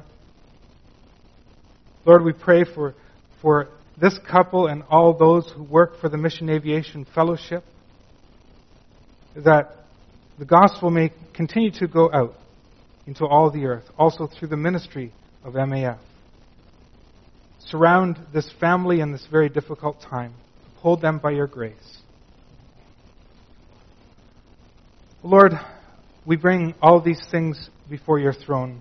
Lord, we pray for, for this couple and all those who work for the Mission Aviation Fellowship, that the gospel may continue to go out into all the earth, also through the ministry of M A F. Surround this family in this very difficult time. Hold them by your grace. Lord, we bring all these things before your throne.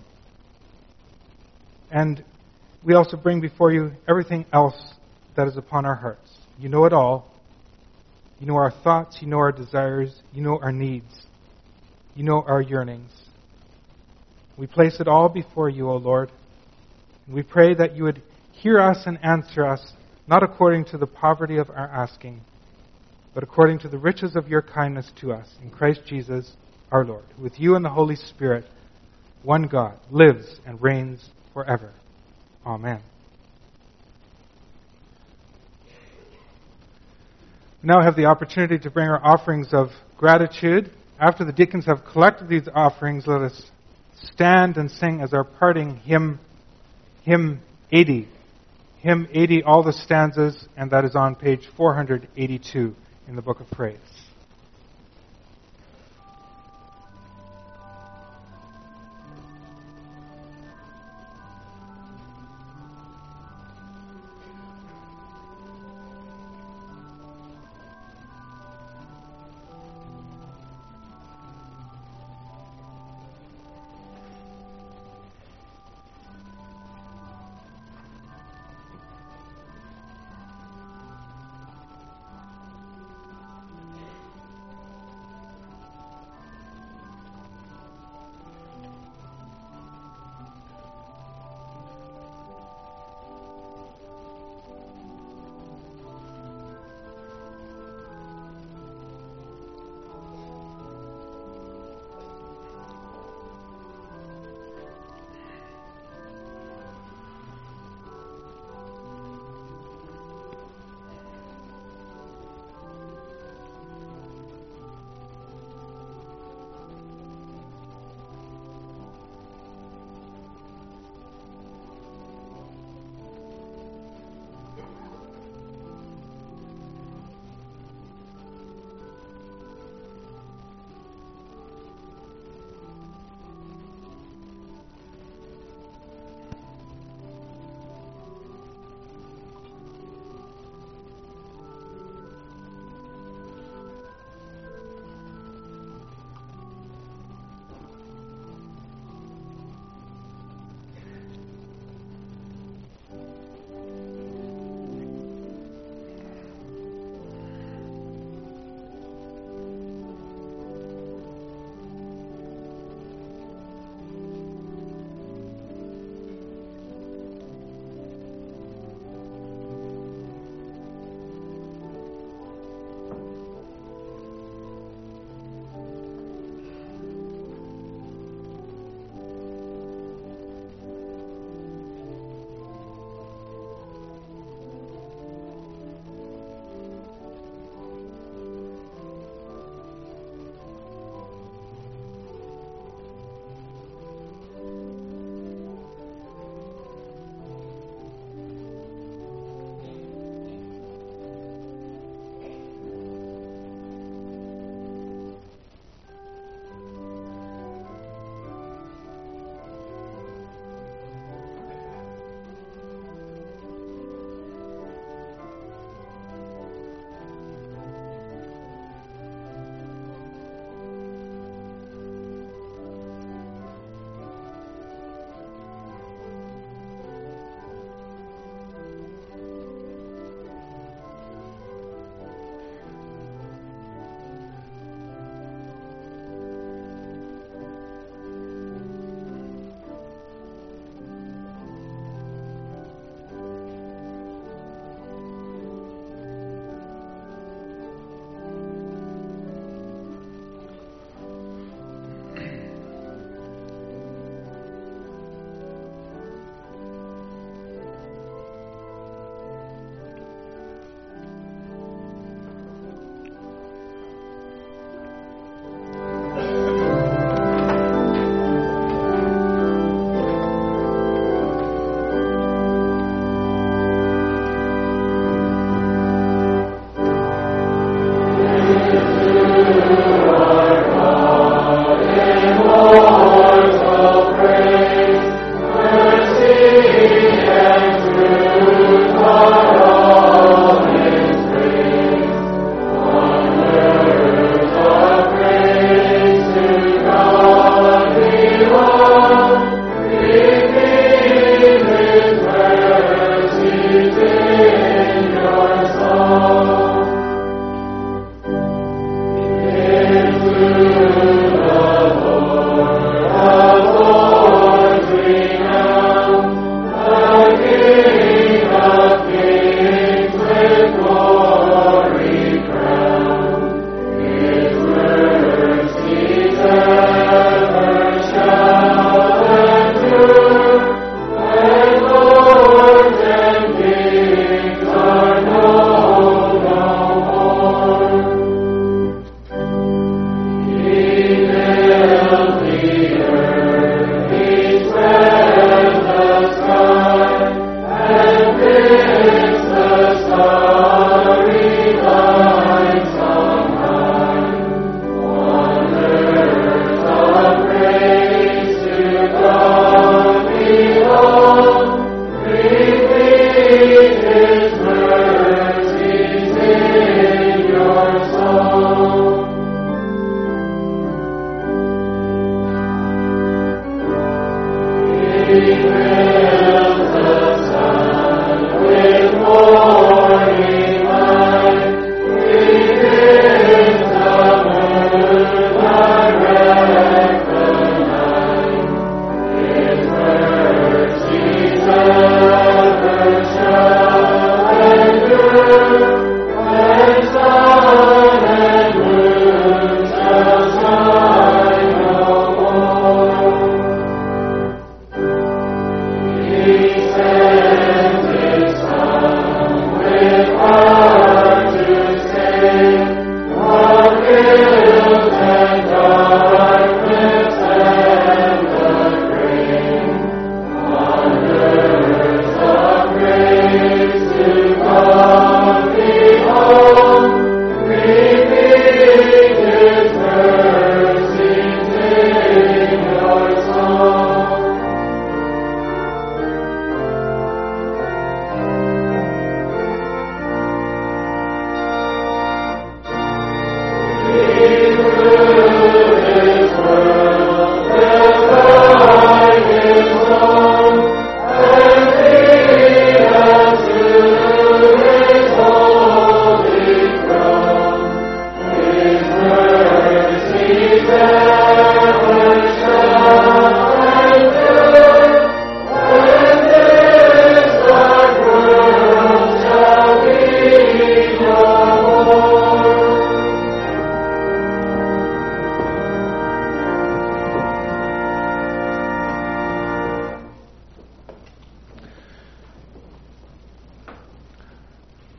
And we also bring before you everything else that is upon our hearts. You know it all. You know our thoughts. You know our desires. You know our needs. You know our yearnings. We place it all before you, O Lord. And we pray that you would hear us and answer us, not according to the poverty of our asking, but according to the riches of your kindness to us in Christ Jesus our Lord, who with you and the Holy Spirit, one God, lives and reigns forever. Amen. We now have the opportunity to bring our offerings of gratitude. After the deacons have collected these offerings, let us stand and sing as our parting hymn, hymn eighty. Hymn eighty, all the stanzas, and that is on page four eighty-two in the Book of Praise.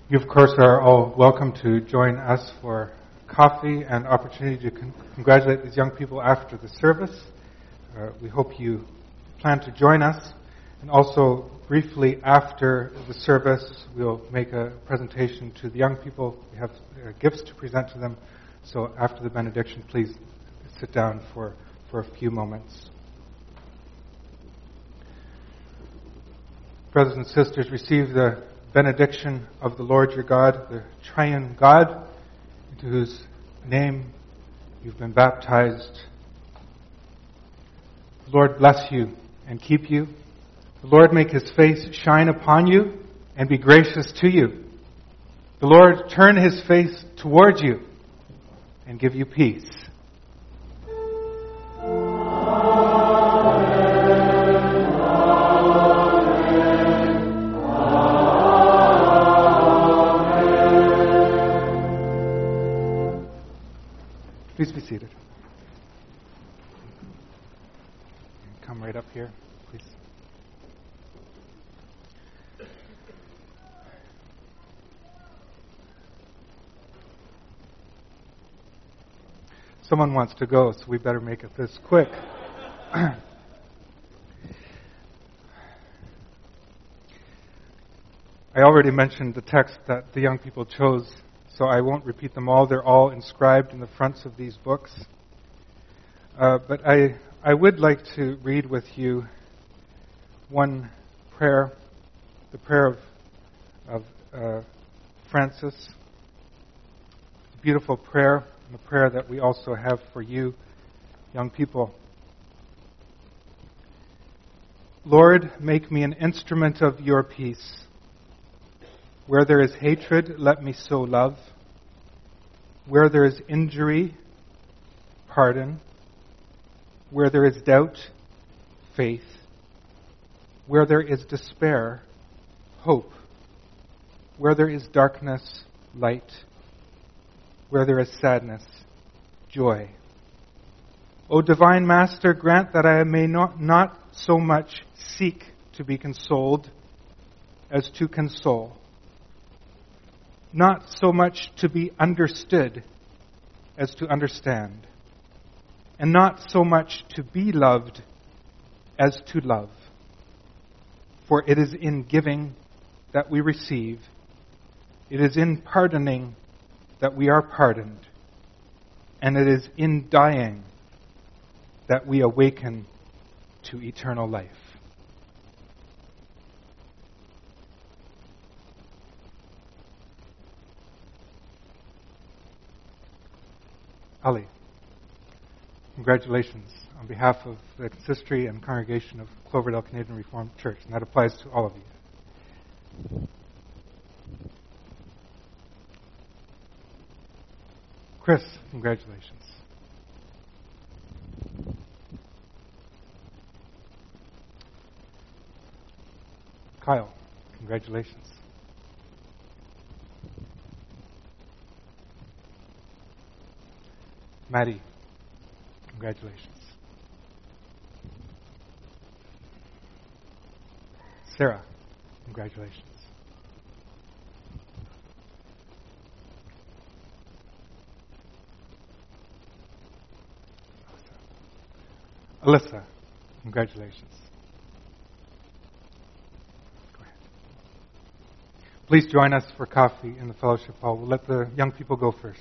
You, of course, are all welcome to join us for coffee and opportunity to con- congratulate these young people after the service. Uh, we hope you plan to join us. And also, briefly after the service, we'll make a presentation to the young people. We have uh, gifts to present to them. So after the benediction, please sit down for, for a few moments. Brothers and sisters, receive the benediction of the Lord your God, the triune God, into whose name you've been baptized. The Lord bless you and keep you. The Lord make his face shine upon you and be gracious to you. The Lord turn his face towards you and give you peace. Please be seated. Come right up here, please. Someone wants to go, so we better make it this quick. I already mentioned the text that the young people chose, so I won't repeat them all. They're all inscribed in the fronts of these books. Uh, but I, I would like to read with you one prayer, the prayer of, of uh, Francis. It's a beautiful prayer, and a prayer that we also have for you, young people. Lord, make me an instrument of your peace. Where there is hatred, let me sow love. Where there is injury, pardon. Where there is doubt, faith. Where there is despair, hope. Where there is darkness, light. Where there is sadness, joy. O Divine Master, grant that I may not, not so much seek to be consoled as to console. Not so much to be understood as to understand. And not so much to be loved as to love. For it is in giving that we receive. It is in pardoning that we are pardoned. And it is in dying that we awaken to eternal life. Ali, congratulations on behalf of the consistory and congregation of Cloverdale Canadian Reformed Church, and that applies to all of you. Chris, congratulations. Kyle, congratulations. Maddie, congratulations. Sarah, congratulations. Alyssa, congratulations. Go ahead. Please join us for coffee in the fellowship hall. We'll let the young people go first.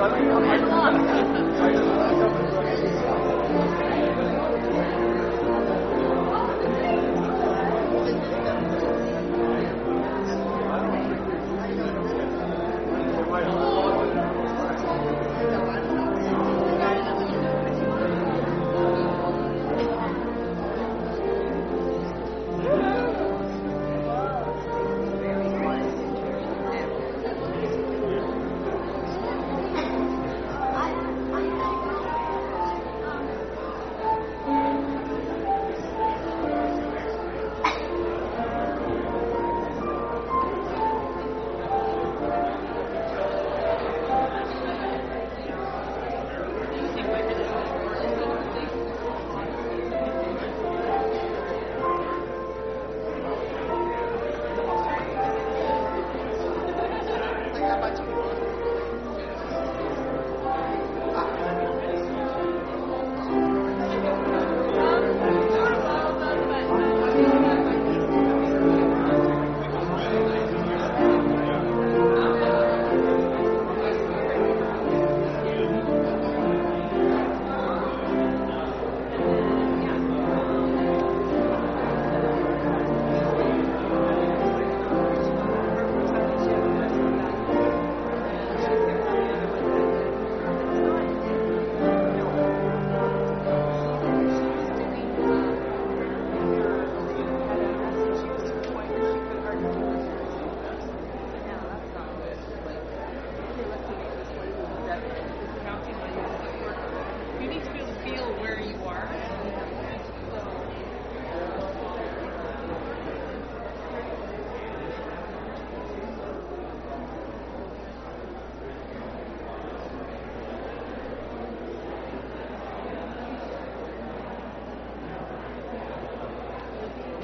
Come on.